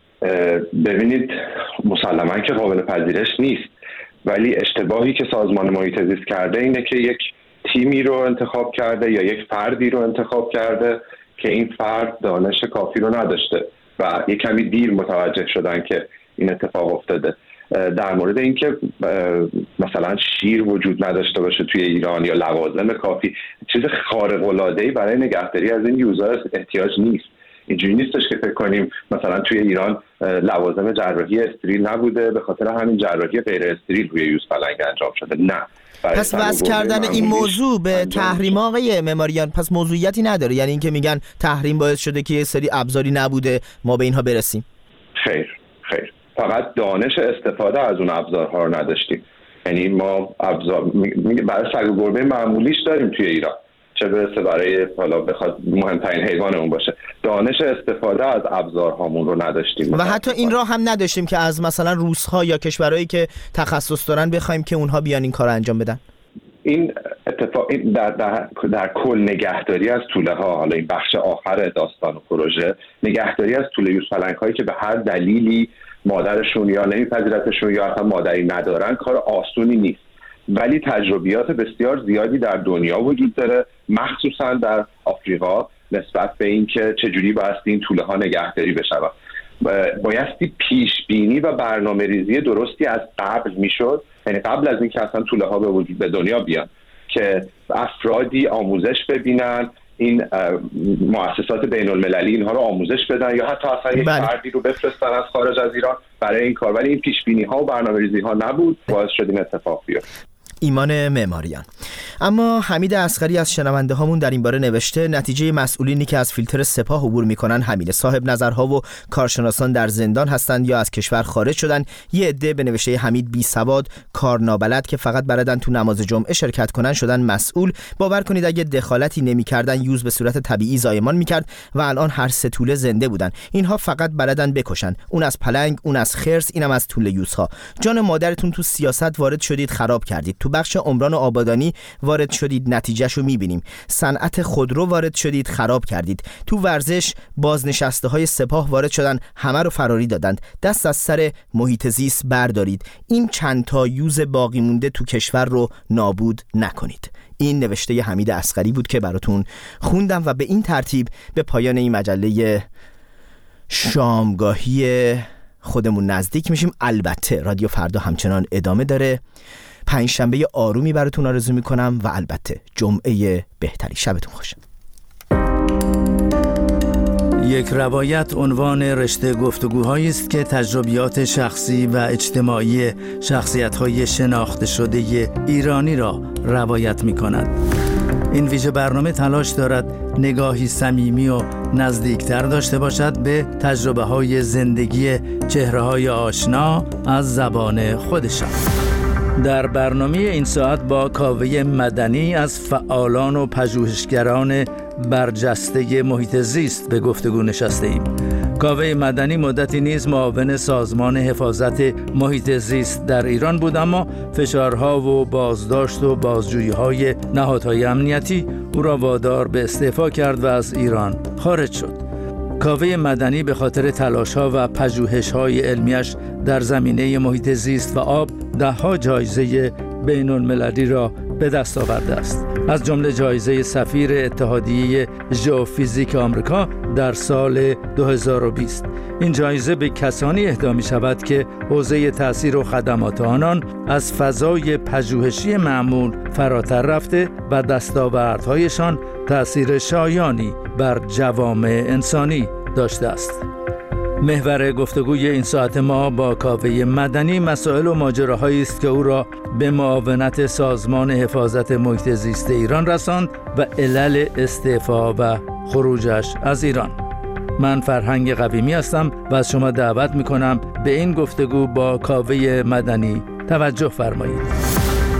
ببینید مسلماً که قابل پذیرش نیست، ولی اشتباهی که سازمان محیط زیست کرده اینه که یک تیمی رو انتخاب کرده یا یک فردی رو انتخاب کرده که این فرد دانش کافی رو نداشته و یک کمی دیر متوجه شدن که این اتفاق افتاده. در مورد اینکه مثلا شیر وجود نداشته باشه توی ایران یا لوازم کافی، چیز خارق العاده‌ای برای نگهداری از این یوزر احتیاج نیست. اینجوری نیستش که فکر کنیم مثلا توی ایران لوازم جراحی استریل نبوده به خاطر همین جراحی غیر استریل روی یوز پلنگ انجام شده. نه. پس وضع کردن این موضوع به تحریم آقای معماریان پس موضوعیتی نداره؟ یعنی اینکه میگن تحریم باعث شده که یه سری ابزاری نبوده ما به اینها برسیم؟ خیر فقط دانش استفاده از اون ابزارها رو نداشتیم. یعنی ما ابزار برای سگ و گربه معمولیش داریم توی ایران، چه برسه برای حالا بخواد مهمترین حیوانمون باشه. دانش استفاده از ابزارهامون رو نداشتیم و حتی این را هم نداشتیم که از مثلا روس‌ها یا کشورهایی که تخصص دارن بخوایم که اونها بیان این کار رو انجام بدن. این اتفاق در کل نگهداری از توله ها، حالا این بخش آخر داستان و پروژه، نگهداری از توله یوز پلنگ هایی که به هر دلیلی مادرشون یا نمیپذیرتشون یا اصلا مادری ندارن کار آسونی نیست، ولی تجربیات بسیار زیادی در دنیا وجود داره، مخصوصا در آفریقا، نسبت به این که چجوری بایستی این توله ها نگهداری بشن. بایستی پیش بینی و برنامه ریزی درستی از قبل میشد، یعنی قبل از اینکه اصلا توله ها به وجود به دنیا بیان که افرادی آموزش ببینن، این مؤسسات بین المللی اینها رو آموزش بدن یا حتی اصلا یک فردی رو بفرستن از خارج از ایران برای این کار، ولی این پیش بینی ها و برنامه ریزی ها نبود، باعث شد این اتفاق بیفته. ایمان معماریان. اما حمید اصغری از شنونده هامون در این باره نوشته نتیجه مسئولینی که از فیلتر سپاه عبور میکنن همینه. صاحب نظرها و کارشناسان در زندان هستند یا از کشور خارج شدن. یه عده به نوشته حمید بی سواد، کار نابلد که فقط بلدن تو نماز جمعه شرکت کنن شدن مسئول. باور کنید اگه دخالتی نمیکردن یوز به صورت طبیعی زایمان میکرد و الان هر سه توله زنده بودن. اینها فقط بلدن بکشن، اون از پلنگ، اون از خرس، اینم از توله یوزها. جان مادرتون تو سیاست وارد شدید، خراب کردید. تو بخش عمران و آبادانی وارد شدید، نتیجهشو میبینیم. صنعت خودرو وارد شدید، خراب کردید. تو ورزش بازنشسته های سپاه وارد شدن، همه رو فراری دادند. دست از سر محیط زیست بردارید. این چند تا یوز باقی مونده تو کشور رو نابود نکنید. این نوشته حمید اصغری بود که براتون خوندم و به این ترتیب به پایان این مجله شامگاهی خودمون نزدیک میشیم. البته رادیو فردا همچنان ادامه داره. پنجشنبه آرومی براتون آرزو میکنم و البته جمعه بهتری. شبتون خوش. یک روایت عنوان رشته گفتگوهایی است که تجربیات شخصی و اجتماعی شخصیت‌های شناخته شده ایرانی را روایت می‌کند. این ویژه برنامه تلاش دارد نگاهی صمیمی و نزدیکتر داشته باشد به تجربه‌های زندگی چهره‌های آشنا از زبان خودشان. در برنامه این ساعت با کاوه مدنی از فعالان و پژوهشگران برجسته محیط زیست به گفتگو نشسته ایم. کاوه مدنی مدتی نیز معاون سازمان حفاظت محیط زیست در ایران بود، اما فشارها و بازداشت و بازجویی‌های نهادهای امنیتی او را وادار به استعفا کرد و از ایران خارج شد. کاوه مدنی به خاطر تلاش‌ها و پژوهش‌های علمیش در زمینه محیط زیست و آب ده‌ها جایزه بین‌المللی را به دست آورده است. از جمله جایزه سفیر اتحادیه ژئوفیزیک آمریکا در سال 2020. این جایزه به کسانی اهدا می شود که حوزه تأثیر و خدمات آنان از فضای پژوهشی معمول فراتر رفته و دستاوردهایشان تأثیر شایانی بر جوامع انسانی داشته است. محور گفتگوی این ساعت ما با کاوه مدنی مسائل و ماجراهایی است که او را به معاونت سازمان حفاظت محیط زیست ایران رساند و علل استعفا و خروجش از ایران. من فرهنگ قویمی هستم و از شما دعوت می‌کنم به این گفتگو با کاوه مدنی توجه فرمایید.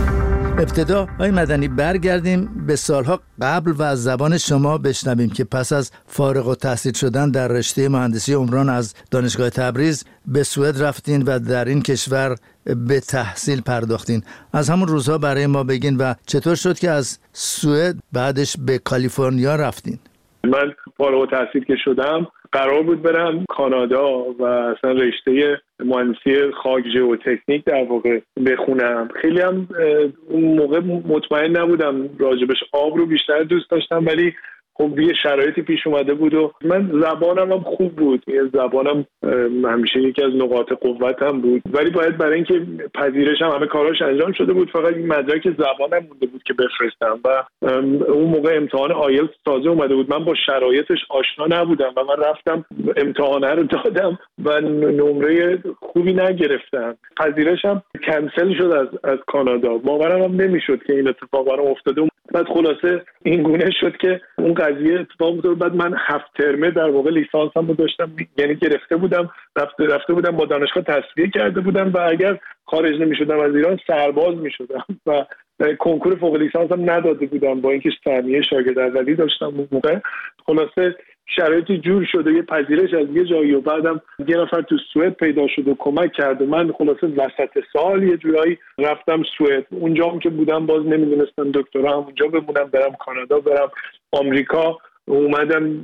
ابتدا آقای مدنی برگردیم به سالها قبل و از زبان شما بشنویم که پس از فارغ التحصیل شدن در رشته مهندسی عمران از دانشگاه تبریز به سوئد رفتین و در این کشور به تحصیل پرداختین. از همون روزها برای ما بگین و چطور شد که از سوئد بعدش به کالیفرنیا رفتین؟ من فارغ التحصیل که شدم قرار بود برم کانادا و اصلا رشته مهندسی خاک ژئوتکنیک در واقع بخونم. خیلی هم اون موقع مطمئن نبودم راجبش. آب رو بیشتر دوست داشتم ولی خب یه شرایطی پیش اومده بود و من زبانم هم خوب بود. زبانم همیشه یکی از نقاط قوتم بود ولی باید برای اینکه پذیرشم همه کاراش انجام شده بود فقط این مدرک زبانم مونده بود که بفرستم و اون موقع امتحان آیلتس تازه اومده بود. من با شرایطش آشنا نبودم و من رفتم امتحانه رو دادم و نمره خوبی نگرفتم. پذیرشم کنسل شد از کانادا. باورم هم نمیشد که این اتفاق برام افتاده. بعد خلاصه این گونه شد که اون قضیه اتفاق افتاد. بعد من 7 ترمه در واقع لیسانسم رو داشتم، یعنی گرفته بودم، رفته بودم با دانشگاه تصفیه کرده بودم و اگر خارج نمی‌شدم از ایران سرباز می‌شدم و کنکور فوق لیسانسم نداده بودم با اینکه سهمیه شاگرد اولی داشتم اون موقع. خلاصه شرایطی جور شد و یه پذیرش از یه جایی و بعدم یه نفر تو سوئد پیدا شد و کمک کرد و من خلاصه وسط سال یه جورایی رفتم سوئد. اونجا هم که بودم باز نمیدونستم دکترا همونجا بمونم، برم کانادا، برم آمریکا. اومدم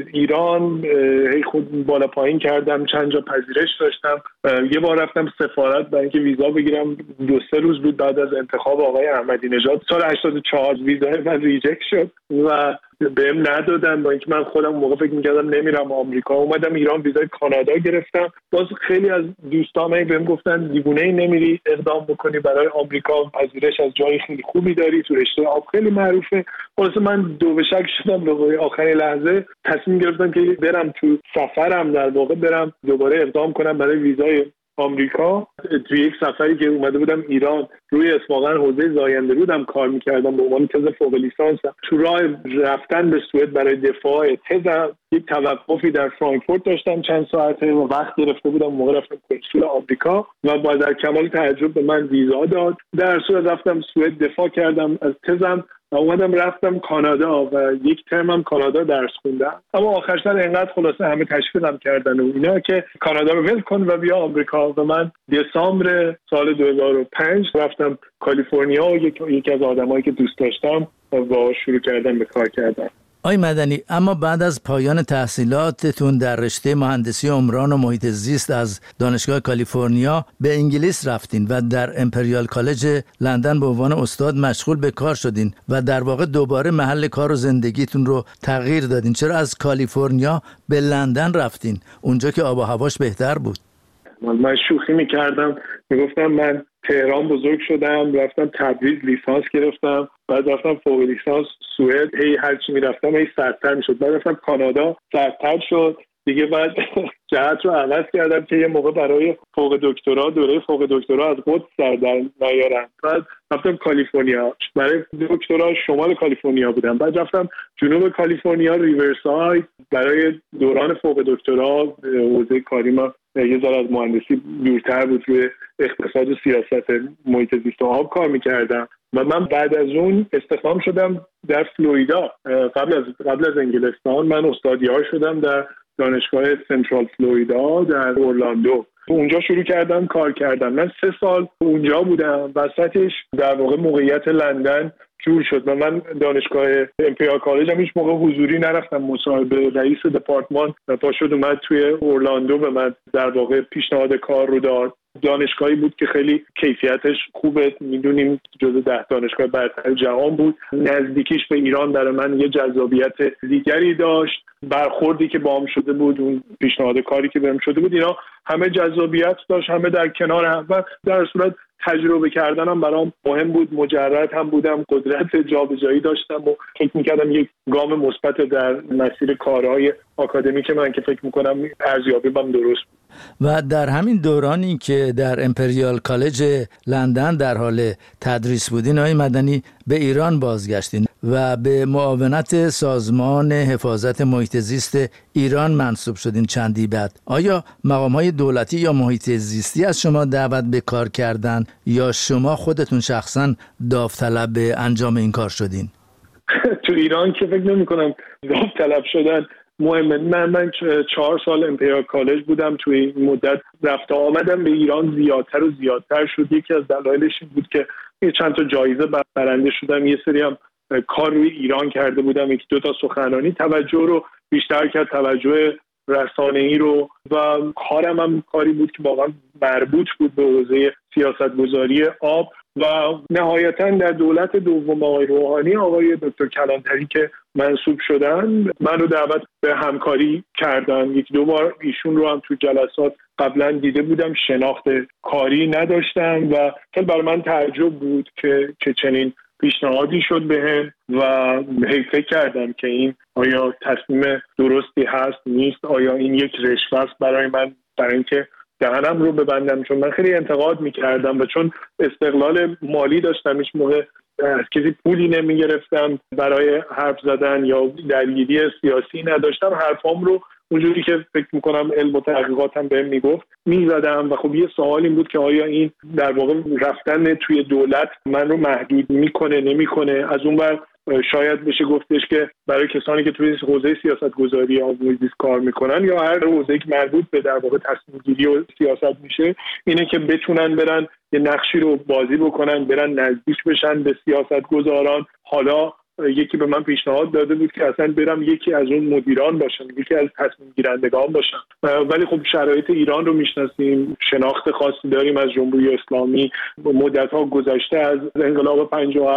ایران، هی خود بالا پایین کردم، چند جا پذیرش داشتم. یه بار رفتم سفارت برای اینکه ویزا بگیرم، 2-3 روز بود بعد از انتخاب آقای احمدی نژاد سال 84 ویزای من ریجکت شد و بهم ندادن با اینکه من خودم موقع فکر می‌کردم نمیرم آمریکا. اومدم ایران، ویزای کانادا گرفتم. باز خیلی از دوستام بهم گفتن دیوونه‌ای نمیری اقدام بکنی برای آمریکا، پذیرش از جای خیلی خوبی داری، تو رشته آب خیلی معروفه. خلاص من دو به شک شدم. به آخرین لحظه تصمیم گرفتم که برم تو سفرم در واقع برم دوباره اقدام کنم برای ویزای آمریکا توی یک سفری که اومده بودم ایران روی اتفاقا حوزه زاینده رودم کار میکردم به عنوان تز فوق لیسانسم. تو راه رفتن به سوئد برای دفاع تزم یک توقفی در فرانکفورت داشتم چند ساعته و وقت گرفته بودم. موقع رفتم کنسول آمریکا و با در کمال تعجب به من ویزا داد. در صورت رفتم سوئد دفاع کردم از تزم و اومدم رفتم کانادا و یک ترمم کانادا درس خوندم. اما آخر سر اینقدر خلاصه همه تشویقم کردن و اینا که کانادا رو ول کن و بیا آمریکا و من دسامبر سال 2005 رفتم کالیفرنیا و یکی از آدمایی که دوست داشتم با شروع کردم به کار کردن. آقای مدنی، اما بعد از پایان تحصیلاتتون در رشته مهندسی عمران و محیط زیست از دانشگاه کالیفرنیا به انگلیس رفتین و در امپریال کالج لندن به عنوان استاد مشغول به کار شدین و در واقع دوباره محل کار و زندگیتون رو تغییر دادین. چرا از کالیفرنیا به لندن رفتین، اونجا که آب و هواش بهتر بود؟ من شوخی میکردم، میگفتم من تهران بزرگ شدم، رفتم تبریز لیسانس گرفتم، بعد رفتم فوق لیسانس سوئد، هی هرچی میرفتم هی سردتر میشد، بعد رفتم کانادا سردتر شد دیگه، بعد جهت رو عوض کردم که یه موقع برای فوق دکترا دوره فوق دکترا از قدس سر در نیارم. بعد رفتم کالیفرنیا برای دکترا شمال کالیفرنیا بودم، بعد رفتم جنوب کالیفرنیا ریورساید برای دوران فوق دکترا. حوزه کاری ما یه ذره از مهندسی دورتر بود، روی اقتصاد و سیاست محیط زیست و آب کار میکردم و من بعد از اون استخدام شدم در فلوریدا. قبل از انگلستان من استادیار شدم در دانشگاه سنترال فلوریدا در اورلاندو. اونجا شروع کردم کار کردم. من 3 سال اونجا بودم، وسطش در واقع موقعیت لندن جور شد و من دانشگاه امپریال کالج هم هیچ موقع حضوری نرفتم مصاحبه. رئیس دپارتمان پاشد اومد توی اورلاندو به من در واقع پیشنهاد کار رو داد. دانشگاهی بود که خیلی کیفیتش خوبه، میدونیم جزو 10 دانشگاه برتر جهان بود. نزدیکیش به ایران برای من یه جذابیت دیگری داشت. برخوردی که باهم شده بود، اون پیشنهاد کاری که بهم شده بود، اینا همه جذابیت داشت، همه در کنار هم و در صورت تجربه کردنم برام مهم بود. مجرد هم بودم، قدرت جابجایی داشتم و فکر می‌کردم یک گام مثبت در مسیر کارهای آکادمیک من که فکر می‌کنم ارزیابی‌ام درست بود. و در همین دورانی که در امپریال کالج لندن در حال تدریس بودین آقای مدنی به ایران بازگشتین و به معاونت سازمان حفاظت محیط زیست ایران منصوب شدین چندی بعد. آیا مقام‌های دولتی یا محیط زیستی از شما دعوت به کار کردن یا شما خودتون شخصاً داوطلب به انجام این کار شدین؟ تو ایران که فکر نمی‌کنم داوطلب شدن مهمه. من 4 سال امپریال کالج بودم. توی این مدت رفت آمدم به ایران زیادتر و زیادتر شد. یکی از دلایلش این بود که چند تا جایزه برنده شدم، یه سری هم کار روی ایران کرده بودم، 1-2 تا سخنرانی توجه رو بیشتر کرد، توجه رسانه‌ای رو، و کارم هم کاری بود که واقعا مربوط بود به حوزه سیاستگذاری آب. و نهایتاً در دولت دوم آقای روحانی، آقای دکتر کلانتری که منصوب شدن، من رو دعوت به همکاری کردن. 1-2 بار ایشون رو هم تو جلسات قبلا دیده بودم، شناخت کاری نداشتم و خیلی برای من تعجب بود که چنین پیشنهادی شد بهم و فکر کردم که این آیا تصمیم درستی هست نیست، آیا این یک رشوه است برای من، برای اینکه دهنم رو ببندم، چون من خیلی انتقاد میکردم و چون استقلال مالی داشتم، هیچ موقع از کسی پولی نمیگرفتم برای حرف زدن یا درگیری سیاسی نداشتم، حرفام رو اونجوری که فکر میکنم علم و تحقیقاتم بهم میگفت میزدم. و خب یه سوال این بود که آیا این در واقع رفتن توی دولت من رو محدود میکنه نمیکنه. از اون بر شاید بشه گفتش که برای کسانی که توی حوزه سیاستگذاری آب و محیط زیست کار میکنن یا هر حوزه‌ای که مربوط به در واقع تصمیم گیری و سیاست میشه، اینه که بتونن برن یه نقشی رو بازی بکنن، برن نزدیک بشن به سیاستگزاران. حالا یکی به من پیشنهاد داده بود که اصلا برم یکی از اون مدیران باشم، یکی از تصمیم گیرندگان باشم، ولی خب شرایط ایران رو میشناسیم، شناخت خاصی داریم از جمهوری اسلامی. مدت‌ها گذشته از انقلاب 57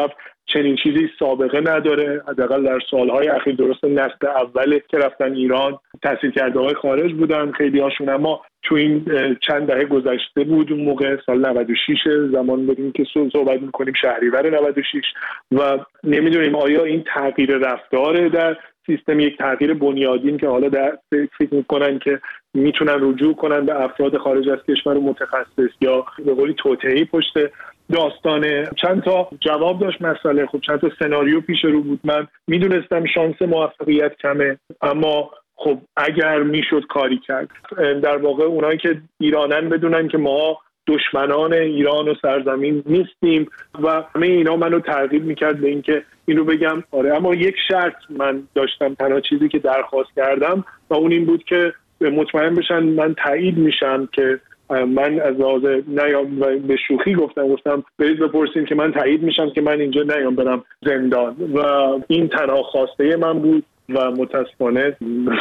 چنین چیزی سابقه نداره، حداقل در سالهای اخیر. درست نسل اوله که رفتن ایران تحصیل کرده های خارج بودن خیلی هاشون، اما تو این چند دهه گذشته بود، اون موقع سال 96 زمان بودیم که صحبت میکنیم، شهریور 96، و نمیدونیم آیا این تغییر رفتار در سیستم یک تغییر بنیادین که حالا در فکر میکنن که میتونن رجوع کنن به افراد خارج از کشور متخصص، یا به قولی توطئه‌ای پشت داستانه. چند تا جواب داشت مسئله، خب چند تا سناریو پیش رو بود. من میدونستم شانس موفقیت کمه، اما خب اگر میشد کاری کرد. در واقع اونایی که ایرانن بدونن که ما دشمنان ایران و سرزمین نیستیم و همه اینا منو ترغیب میکرد به اینکه اینو بگم. آره، اما یک شرط من داشتم، تنها چیزی که درخواست کردم و اون این بود که مطمئن بشن من تایید میشم که من از لحاظ نیام، به شوخی گفتم برید بپرسین که من تایید میشم که من اینجا نیام برم زندان، و این تنها خواسته من بود. و متاسفانه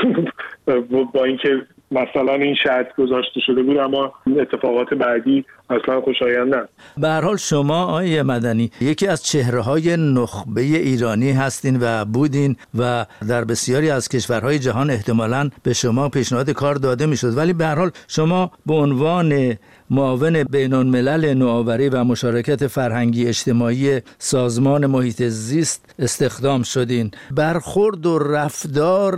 با اینکه مثلا این شرط گذاشته شده بود، اما اتفاقات بعدی اصلا خوشایند نه. به هر حال شما آقای مدنی یکی از چهره‌های نخبه ایرانی هستین و بودین و در بسیاری از کشورهای جهان احتمالاً به شما پیشنهاد کار داده میشد، ولی به هر حال شما به عنوان معاون بین‌الملل نوآوری و مشارکت فرهنگی اجتماعی سازمان محیط زیست استخدام شدین. برخورد و رفتار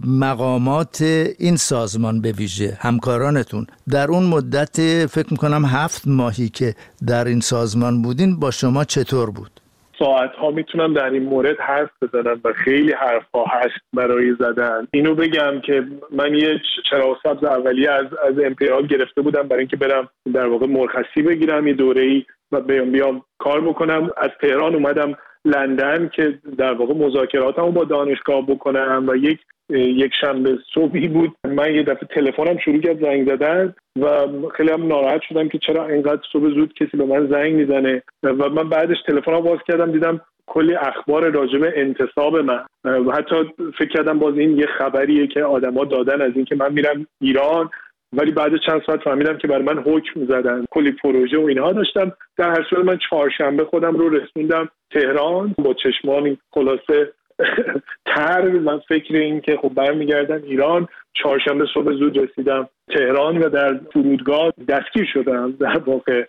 مقامات این سازمان به ویژه همکارانتون در اون مدت فکر میکنم 7 ماهی که در این سازمان بودین با شما چطور بود؟ ساعت ها میتونم در این مورد حرف بزنم و خیلی حرف ها هست برای زدن. اینو بگم که من یه چراغ سبز اولیه از امپریال گرفته بودم برای اینکه برم در واقع مرخصی بگیرم یه دوره‌ای و بیام کار بکنم. از تهران اومدم لندن که در واقع مذاکراتمو با دانشگاه بکنم و یک شنبه صبحی بود من یه دفعه تلفنم شروع کرد زنگ زدن و خیلی هم ناراحت شدم که چرا اینقدر صبح زود کسی به من زنگ میزنه و من بعدش تلفنم باز کردم دیدم کلی اخبار راجع به انتصاب من و حتی فکر کردم باز این یه خبریه که آدما دادن از این که من میرم ایران، ولی بعد چند ساعت فهمیدم که برای من حکم زدن. کلی پروژه و اینها داشتم. در هر صورت من چهارشنبه خودم رو رسوندم تهران با چشمانی خلاصه تر من فکر این که خب برمیگردم ایران. چهارشنبه صبح زود رسیدم تهران و در فرودگاه دستگیر شدم در واقع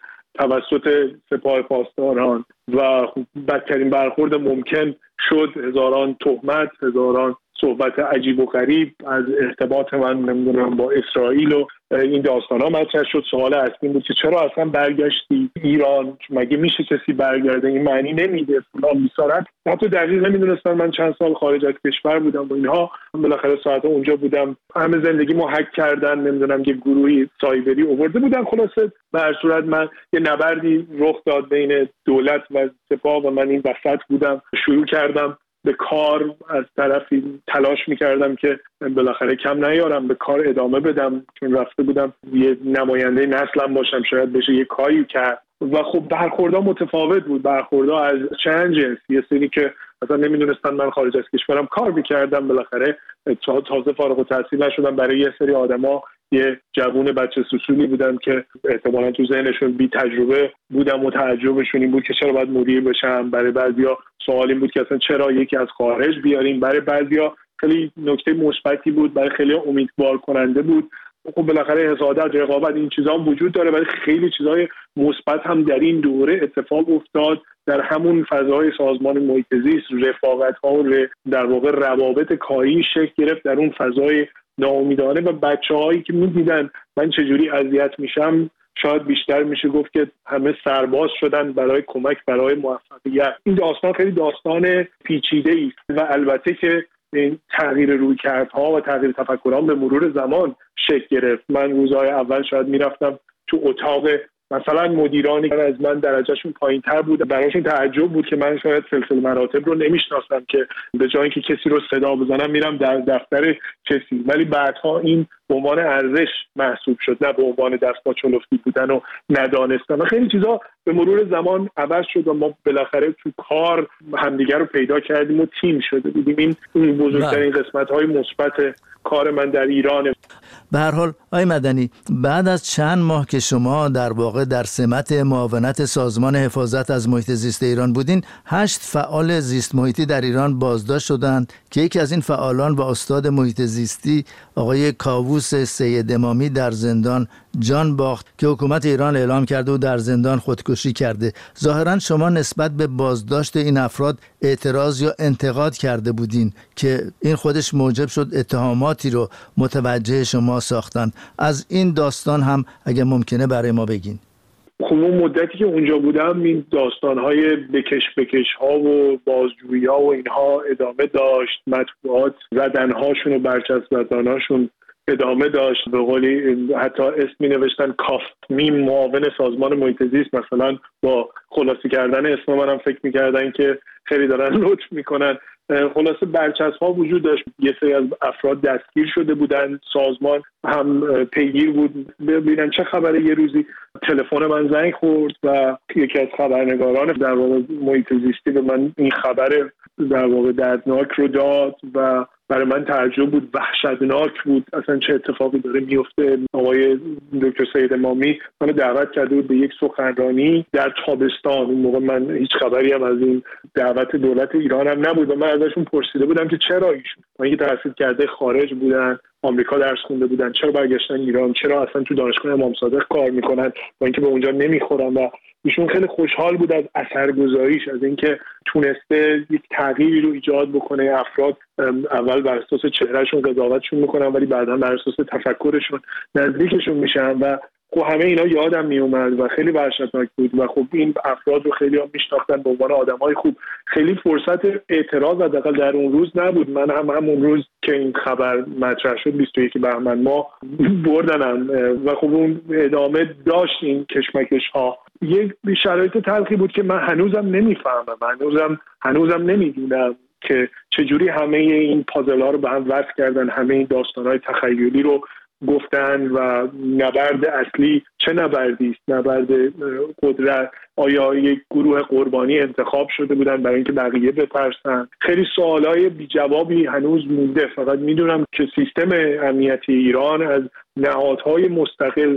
توسط سپاه پاسداران و بدترین برخورد ممکن شد. هزاران تهمت، هزاران صحبت عجیب و غریب از ارتباط من نمیدونم با اسرائیل و این داستانا مطرح شد. سوال اصلی بود که چرا اصلا برگشتی ایران، مگه میشه کسی برگرده، این معنی نمیده فلان بیسارت. حتی دقیق نمیدونستن من چند سال خارج از کشور بودم و اینها. بالاخره ساعت اونجا بودم، همه زندگی ما هک کردن، نمیدونم یه گروهی سایبری آورده بودن. خلاصه به هر صورت من یه نبردی رخ داد بین دولت و سپاه و من این وسط بودم. شروع کردم به کار، از طرفی تلاش میکردم که بالاخره کم نیارم، به کار ادامه بدم، چون رفته بودم یه نماینده نسلم باشم، شاید بشه یه کاری کرد. و خب برخوردها متفاوت بود، برخوردها از چند جنس. یه سری که اصلا نمیدونستن من خارج از کشورم کار میکردم، بالاخره تازه فارغ التحصیل نشدم. برای یه سری آدما یه جوون بچه سوسولی بودم که احتمالاً تو ذهنشون بی تجربه بودم و تعجبشون این بود که چرا باید مدیر بشم. برای بعضیا سوال این بود که اصلا چرا یکی از خارج بیاریم. برای بعضیا خیلی نکته مثبتی بود، برای خیلی امیدوار کننده بود. خب بالاخره حسادت، رقابت، این چیزا هم وجود داره، ولی خیلی چیزای مثبت هم در این دوره اتفاق افتاد. در همون فضای سازمان محیط زیست رفاقت‌ها و در واقع روابط کاری شکل گرفت در اون فضای ناامیدانه و بچه‌هایی که می‌دیدن من چجوری اذیت میشم. شاید بیشتر میشه گفت که همه سرباز شدن برای کمک، برای موفقیت. این داستان خیلی داستان پیچیده‌ای است و البته که این تغییر رویکردها و تغییر تفکران به مرور زمان شکل گرفت. من روزهای اول شاید میرفتم تو اتاق مثلا مدیرانی که از من درجهشون پایین‌تر بود، براشون تعجب بود که من شاید سلسله مراتب رو نمیشناسم که به جای اینکه کسی رو صدا بزنم میرم در دفتر کسی، ولی بعدها این به عنوان ارزش محسوب شد، نه به عنوان دست‌پا چلفتی بودن و ندانستن. و خیلی چیزا به مرور زمان عوض شد و ما بالاخره تو کار همدیگر رو پیدا کردیم و تیم شده بودیم. این بزرگترین قسمت‌های مثبت کار من در ایرانه. به هر حال آقای مدنی، بعد از چند ماه که شما در واقع در سمت معاونت سازمان حفاظت از محیط زیست ایران بودین، 8 فعال زیست محیطی در ایران بازداشت شدند که یکی از این فعالان و استاد محیط زیستی آقای کاووس سید امامی در زندان جان باخت که حکومت ایران اعلام کرده و در زندان خودکشی کرده. ظاهرا شما نسبت به بازداشت این افراد اعتراض یا انتقاد کرده بودین که این خودش موجب شد اتهاماتی رو متوجه شما ساختن. از این داستان هم اگه ممکنه برای ما بگین. خب اون مدتی که اونجا بودم این داستان‌های بکش ها و بازجویی ها و اینها ادامه داشت، مطبوعات زدن‌هاشون و برچسب زدن‌هاشون ادامه داشت. به قولی حتی اسمی نوشتن کاف معاون سازمان محیط زیست، مثلا با خلاصه کردن اسم منم فکر می‌کردن که خیلی دارن لطف میکنن. خلاصه برچسب ها وجود داشت. یه سری از افراد دستگیر شده بودن، سازمان هم پیگیر بود ببینن چه خبره. یه روزی تلفن من زنگ خورد و یکی از خبرنگاران در واقع محیط زیستی به من این خبر در واقع دردناک رو داد و برای من تعجب بود، وحشتناک بود، اصلا چه اتفاقی داره میفته. آقای دکتر سید امامی منو دعوت کرده بود به یک سخنرانی در تابستان. اون موقع من هیچ خبری هم از این دعوت دولت ایران هم نبود و من ازشون پرسیده بودم که چرا ایشون، من اینکه تحصیل کرده خارج بودن، آمریکا درس خونده بودن، چرا برگشتن ایران، چرا اصلا تو دانشگاه امام صادق کار میکنن با اینکه به اونجا نمیخورن. و ایشون خیلی خوشحال بود از اثرگذاریش، از اینکه تونسته یک تغییری رو ایجاد بکنه. افراد اول بر اساس چهرهشون قضاوتشون میکنن ولی بعدا بر اساس تفکرشون نزدیکشون میشن و خب همه اینا یادم میومد و خیلی وحشتناک بود و خب این افراد رو خیلی هم میشناختن به عنوان آدمای خوب. خیلی فرصت اعتراض حداقل در اون روز نبود. من هم همون روز که این خبر مطرح شد 21 بهمن ما بردنم و خب اون ادامه داشت این کشمکش ها. یک شرایط تلخی بود که من هنوزم نمیفهمم، هنوزم نمیدونم که چجوری همه این پازل ها رو به هم وصل کردن، همه این داستان های تخیلی رو گفتن و نبرد اصلی چه نبردی است؟ نبرد قدرت. آیا یک گروه قربانی انتخاب شده بودن برای اینکه بقیه بترسن؟ خیلی سوالای بی جوابی هنوز مونده. فقط میدونم که سیستم امنیتی ایران از نهادهای مستقل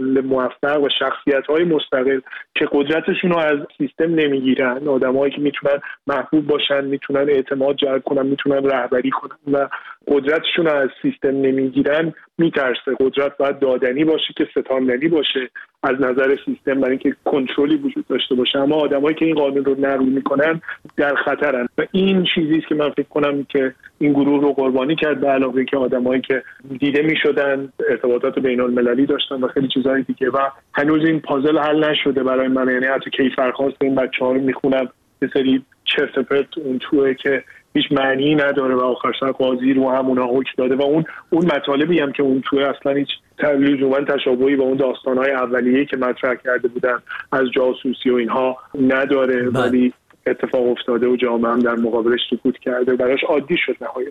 موفق و شخصیت‌های مستقل که قدرتشون رو از سیستم نمیگیرن، آدمایی که میتونن محبوب باشن، میتونن اعتماد جلب کنن، میتونن رهبری کنن و قدرتشون رو از سیستم نمیگیرن، میترسه. قدرت باید دادنی باشه که ستاندنی باشه از نظر سیستم برای اینکه کنترلی وجود داشته باشه. اما آدمایی که این قانون رو نقض میکنن در خطرن و این چیزی است که من فکر کنم که این گروه رو قربانی کرد، به علاوه اینکه آدمایی که دیده میشدن، ارتباطات بین‌المللی داشتن و خیلی چیزهای دیگه و هنوز این پازل حل نشده برای من. یعنی حتی کیفرخواست این بچه‌ها رو میخونم، یه سری چرت و پرت اون توئه که هیچ معنی نداره و آخر سر قاضی رو همونا حکم داده و اون مطالبی هم که اون توی اصلا هیچ لزوما تشابهی با اون داستان‌های اولیه‌ای که مطرح کرده بودن از جاسوسی و اینها نداره ولی اتفاق افتاده و جامعه هم در مقابلش سکوت کرده، براش عادی شد نهایت.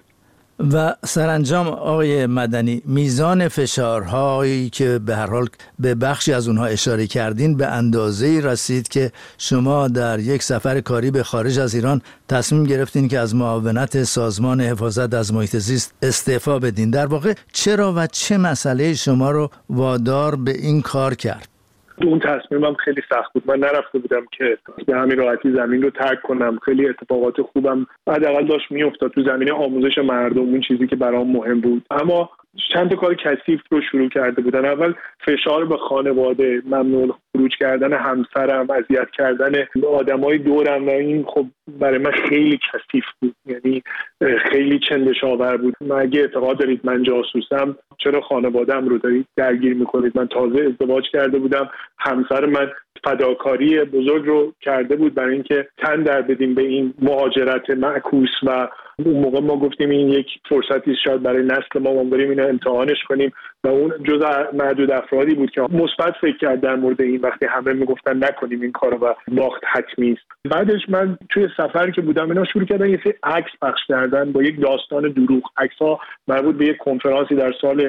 و سرانجام آقای مدنی، میزان فشارهایی که به هر حال به بخشی از اونها اشاره کردین به اندازه‌ای رسید که شما در یک سفر کاری به خارج از ایران تصمیم گرفتین که از معاونت سازمان حفاظت از محیط زیست استعفا بدین. در واقع چرا و چه مسئله شما رو وادار به این کار کرد؟ اون تصمیمم خیلی سخت بود. من نرفته بودم که به همین راحتی زمین رو ترک کنم. خیلی اتفاقات خوبم حداقل داشت میافتاد تو زمینه آموزش مردم، اون چیزی که برام مهم بود. اما چند تا کار کثیف رو شروع کرده بودن. اول فشار به خانواده، ممنوع خروج کردن همسرم، اذیت کردن آدمای دورم و این خب برای من خیلی کثیف بود. یعنی خیلی چندش‌آور بود. اگه اعتقاد دارید من جاسوسم، چرا خانواده‌ام رو دارید درگیر می‌کنید؟ من تازه ازدواج کرده بودم، همسر من فداکاری بزرگ رو کرده بود برای اینکه تن در بدیم به این مهاجرت معکوس و اون موقع ما گفتیم این یک فرصتی شاید برای نسل ما بریم اینو امتحانش کنیم و اون جزء معدود افرادی بود که مثبت فکر کرد در مورد این، وقتی همه میگفتن نکنیم این کارو و باخت حتمی است. بعدش من توی سفری که بودم اینا شروع کردن یه سری عکس پخش کردن با یک داستان دروغ. عکس‌ها مربوط به یک کنفرانسی در سال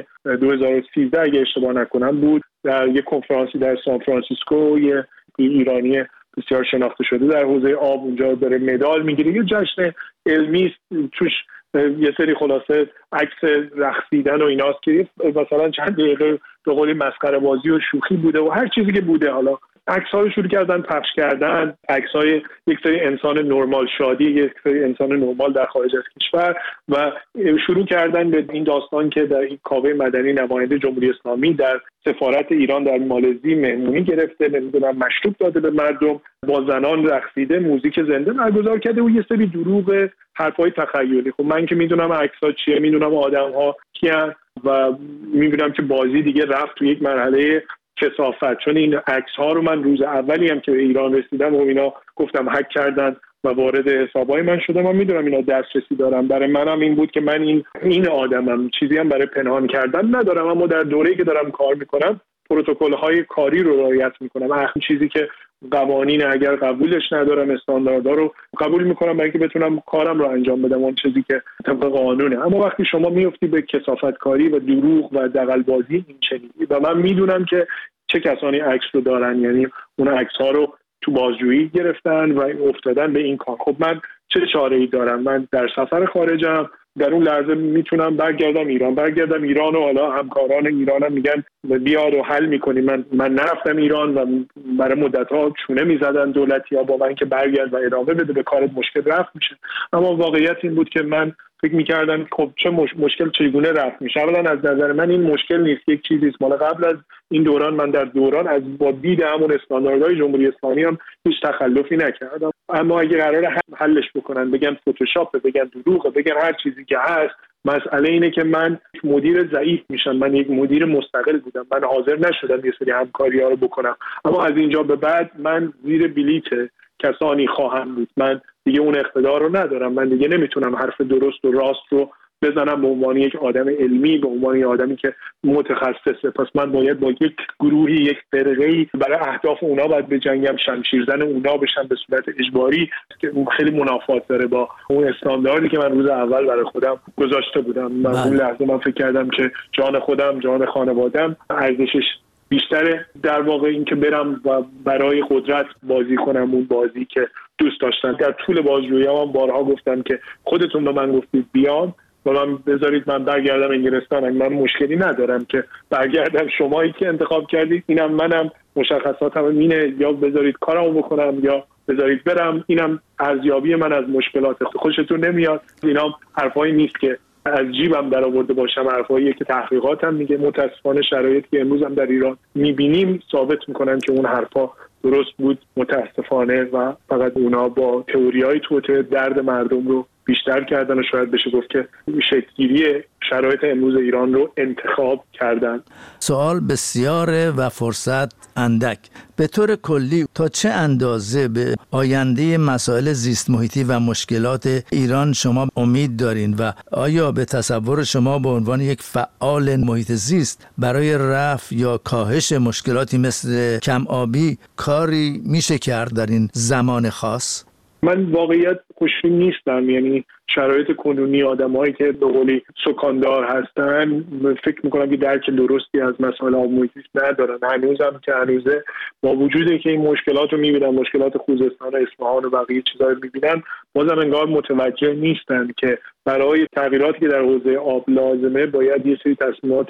2013 اگه اشتباه نکنم بود، در یک کنفرانسی در سان فرانسیسکو، یه ایرانی بسیار شناخته شده در حوزه آب اونجا داره مدال میگیره، یه جشن علمی توش یه سری خلاصه عکس رقصیدن و ایناست که مثلا چند دقیقه به قولی مسخره بازی و شوخی بوده و هر چیزی که بوده. حالا عکس‌ها رو شروع کردن پخش کردن، عکس‌های یک سری انسان نرمال شادی، یک سری انسان نرمال در خارج از کشور و شروع کردن به این داستان که در این کاوه مدنی نماینده جمهوری اسلامی در سفارت ایران در مالزی مهمونی گرفته، نمیدونم مشروب داده به مردم، با زنان رقصیده، موزیک زنده برگزار کرده و یه سری دروغ، حرفای تخیلی. خب من که میدونم عکس‌ها چیه، میدونم آدم‌ها کیان و میبینم که بازی دیگه رفت تو یک مرحله کثافت، چون این عکس‌ها رو من روز اولی هم که به ایران رسیدم و اینا گفتم هک کردن و وارد حسابای من شده. من میدونم اینا دسترسی دارم. برای منم این بود که من این آدمم، چیزی هم برای پنهان کردن ندارم، اما در دوره‌ای که دارم کار میکنم پروتکل‌های کاری رو رعایت میکنم. اون چیزی که قوانین اگر قبولش ندارم، استانداردها رو قبول میکنم برای اینکه بتونم کارم رو انجام بدم، اون چیزی که طبق قانونه. اما وقتی شما میفتی به کثافت کاری و دروغ و دغل بازی این چنینی و من میدونم که چه کسانی عکس رو دارن، یعنی اون عکس‌ها رو تو بازجویی گرفتن و افتادن به این کار. خب من چه چاره‌ای دارم؟ من در سفر خارجم، در اون لحظه میتونم برگردم ایران و حالا همکاران ایرانم میگن بیاد و حل میکنی. من نرفتم ایران و برای مدت‌ها چونه میزدن دولتی‌ها با من که برگرد و ادامه بده، به کارت مشکل رفت میشه. اما واقعیت این بود که من فکر می‌کردم خب چه مشکل چگونه رفت میشه. اولا از نظر من این مشکل نیست، یک چیزی است مال قبل از این دوران. من در دوران از با دید همون استانداردهای جمهوری اسلامی هم هیچ تخلفی نکردم. اما اگه قراره حلش بکنن، بگن فتوشاپ، بگن دروغ، بگن هر چیزی که هست، مسئله اینه که من مدیر ضعیف میشم. من یک مدیر مستقل بودم، من حاضر نشدم یه سری همکاری‌ها رو بکنم. اما از اینجا به بعد من زیر بلیت کسانی خواهم بود. من دیگه اون اقتدار رو ندارم. من دیگه نمیتونم حرف درست و راست رو بزنم به عنوان یک آدم علمی، به عنوان یک آدمی که متخصصه. پس من باید با یک گروهی، یک فرقه‌ای برای اهداف اونا باید بجنگم، شمشیرزن اونا بشم به صورت اجباری که خیلی منافات داره با اون استانداردی که من روز اول برای خودم گذاشته بودم. من اون لحظه من فکر کردم که جان خودم، جان خانواده‌ام ارزشش بیشتره در واقع این که برم و برای قدرت بازی کنم، اون بازی که دوست داشتن. در طول بازجویی‌ها هم بارها گفتم که خودتون به من گفتید بیام و من بذارید من برگردم انگلستان، من مشکلی ندارم که برگردم. شمایی که انتخاب کردید، اینم منم، مشخصاتم اینه، یا بذارید کارمو بکنم یا بذارید برم. اینم ارزیابی من از مشکلات. خوشتون نمیاد اینا حرفایی نیست که از جیبم در آورده باشم، حرفاییه که تحقیقاتم میگه. متاسفانه شرایطی که امروز هم در ایران میبینیم ثابت میکنن که اون حرفا درست بود متاسفانه و فقط اونا با تئوریای توته درد مردم رو بیشتر کردن و شاید بشه گفت که شکل‌گیری شرایط امروز ایران رو انتخاب کردن. سوال بسیاره و فرصت اندک. به طور کلی تا چه اندازه به آینده مسائل زیست محیطی و مشکلات ایران شما امید دارین و آیا به تصور شما به عنوان یک فعال محیط زیست برای رفع یا کاهش مشکلاتی مثل کم آبی کاری میشه کرد در این زمان خاص؟ من واقعیت خوشبین نیستم. یعنی شرایط کنونی آدمایی که به قولی سکاندار هستن فکر میکنم که درک درستی از مسائل آب محیطی ندارن. هنوزم که هنوزه با وجودی که این مشکلات رو میبینن، مشکلات خوزستان و اصفهان و بقیه چیزا رو میبینن، بازم انگار متوجه نیستن که برای تغییراتی که در حوزه آب لازمه باید یه سری تصمیمات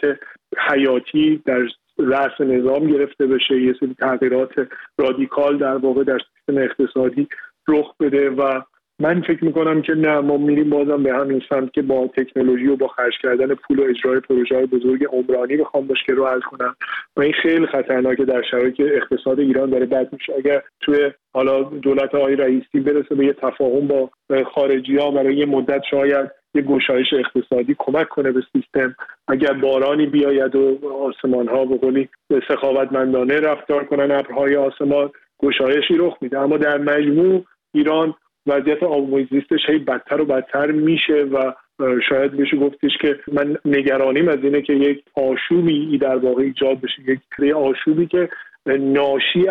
حیاتی در رأس نظام گرفته بشه، یه سری تغییرات رادیکال در واقع در سیستم اقتصادی رخ بده و من فکر میکنم که نه، ما میریم بازم به همین سمت که با تکنولوژی و با خرج کردن پول و اجرای پروژه‌های بزرگ عمرانی بخوام مشکل رو حل کنم و این خیلی خطرناکه در شرایطی که اقتصاد ایران داره بد میشه. اگر توی حالا دولت آقای رئیسی برسه به یه تفاهم با خارجی‌ها برای یه مدت شاید یه گشایش اقتصادی کمک کنه به سیستم، اگر بارانی بیاید و آسمان‌ها به قولی سخاوتمندانه رفتار کنن، ابرهای آسمان، گشایشی رخ میده. اما در مجموع ایران وضعیت آب محیط زیستش هی بدتر و بدتر میشه و شاید بشه گفتش که من نگرانیم از اینه که یک آشوبی در واقع ایجاد بشه، یک آشوبی که ناشی از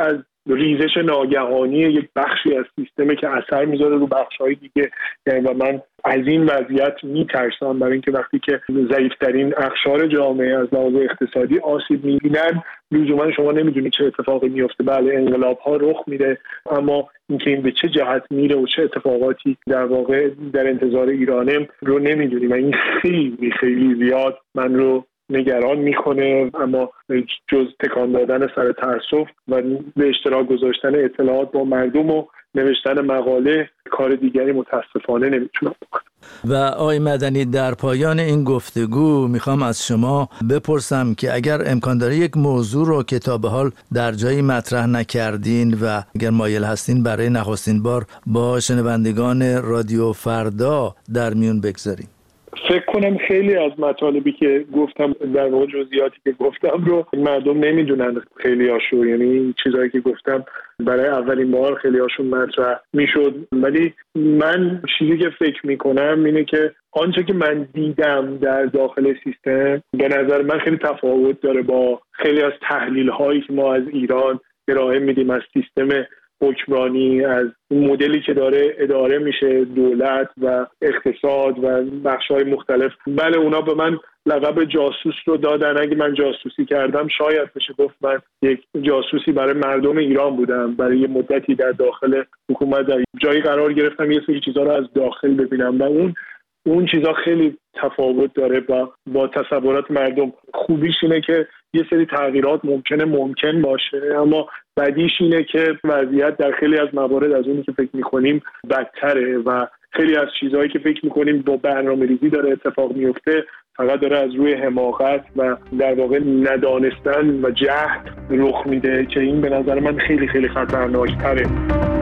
ریزش ناگهانی یک بخشی از سیستمی که اثر میذاره رو بخش‌های دیگه. یعنی و من از این وضعیت میترسم، برای اینکه وقتی که ضعیف‌ترین اقشار جامعه از لحاظ اقتصادی آسیب می‌بینن، لزوما شما نمیدونید چه اتفاقی میفته. بله انقلاب‌ها رخ میده، اما اینکه این به چه جهت میره و چه اتفاقاتی در واقع در انتظار ایرانه رو نمیدونیم و این خیلی خیلی زیاد من رو نگران میکنه. اما جز تکان دادن سر تأسف و به اشتراک گذاشتن اطلاعات با مردم و نوشتن مقاله، کار دیگری متاسفانه نمیتونم بکنم. و آقای مدنی، در پایان این گفتگو میخوام از شما بپرسم که اگر امکان داره یک موضوع رو که تا به حال در جایی مطرح نکردین و اگر مایل هستین برای نخستین بار با شنوندگان رادیو فردا در میون بگذارین. فکر کنم خیلی از مطالبی که گفتم، در واقع جزئیاتی که گفتم رو مردم نمیدونن خیلی هاشو، یعنی چیزایی که گفتم برای اولین بار خیلی هاشون مطرح میشد. ولی من چیزی که فکر میکنم اینه که آنچه که من دیدم در داخل سیستم به نظر من خیلی تفاوت داره با خیلی از تحلیل هایی که ما از ایران ارائه میدیم از سیستم حکمرانی، از مدلی که داره اداره میشه دولت و اقتصاد و بخش‌های مختلف. بله اونا به من لقب جاسوس رو دادن. اگه من جاسوسی کردم شاید بشه گفت من یک جاسوسی برای مردم ایران بودم. برای یه مدتی در داخل حکومت در جایی قرار گرفتم، یه سری چیزا رو از داخل ببینم و اون چیزا خیلی تفاوت داره با تصورات مردم. خوبیش اینه که یه سری تغییرات ممکن باشه، اما بدیش اینه که وضعیت در خیلی از موارد از اونی که فکر می‌کنیم بدتره و خیلی از چیزهایی که فکر می‌کنیم با برنامه‌ریزی داره اتفاق میفته فقط داره از روی حماقت و در واقع ندانستن و جهل رخ میده که این به نظر من خیلی خیلی خطرناک‌تره.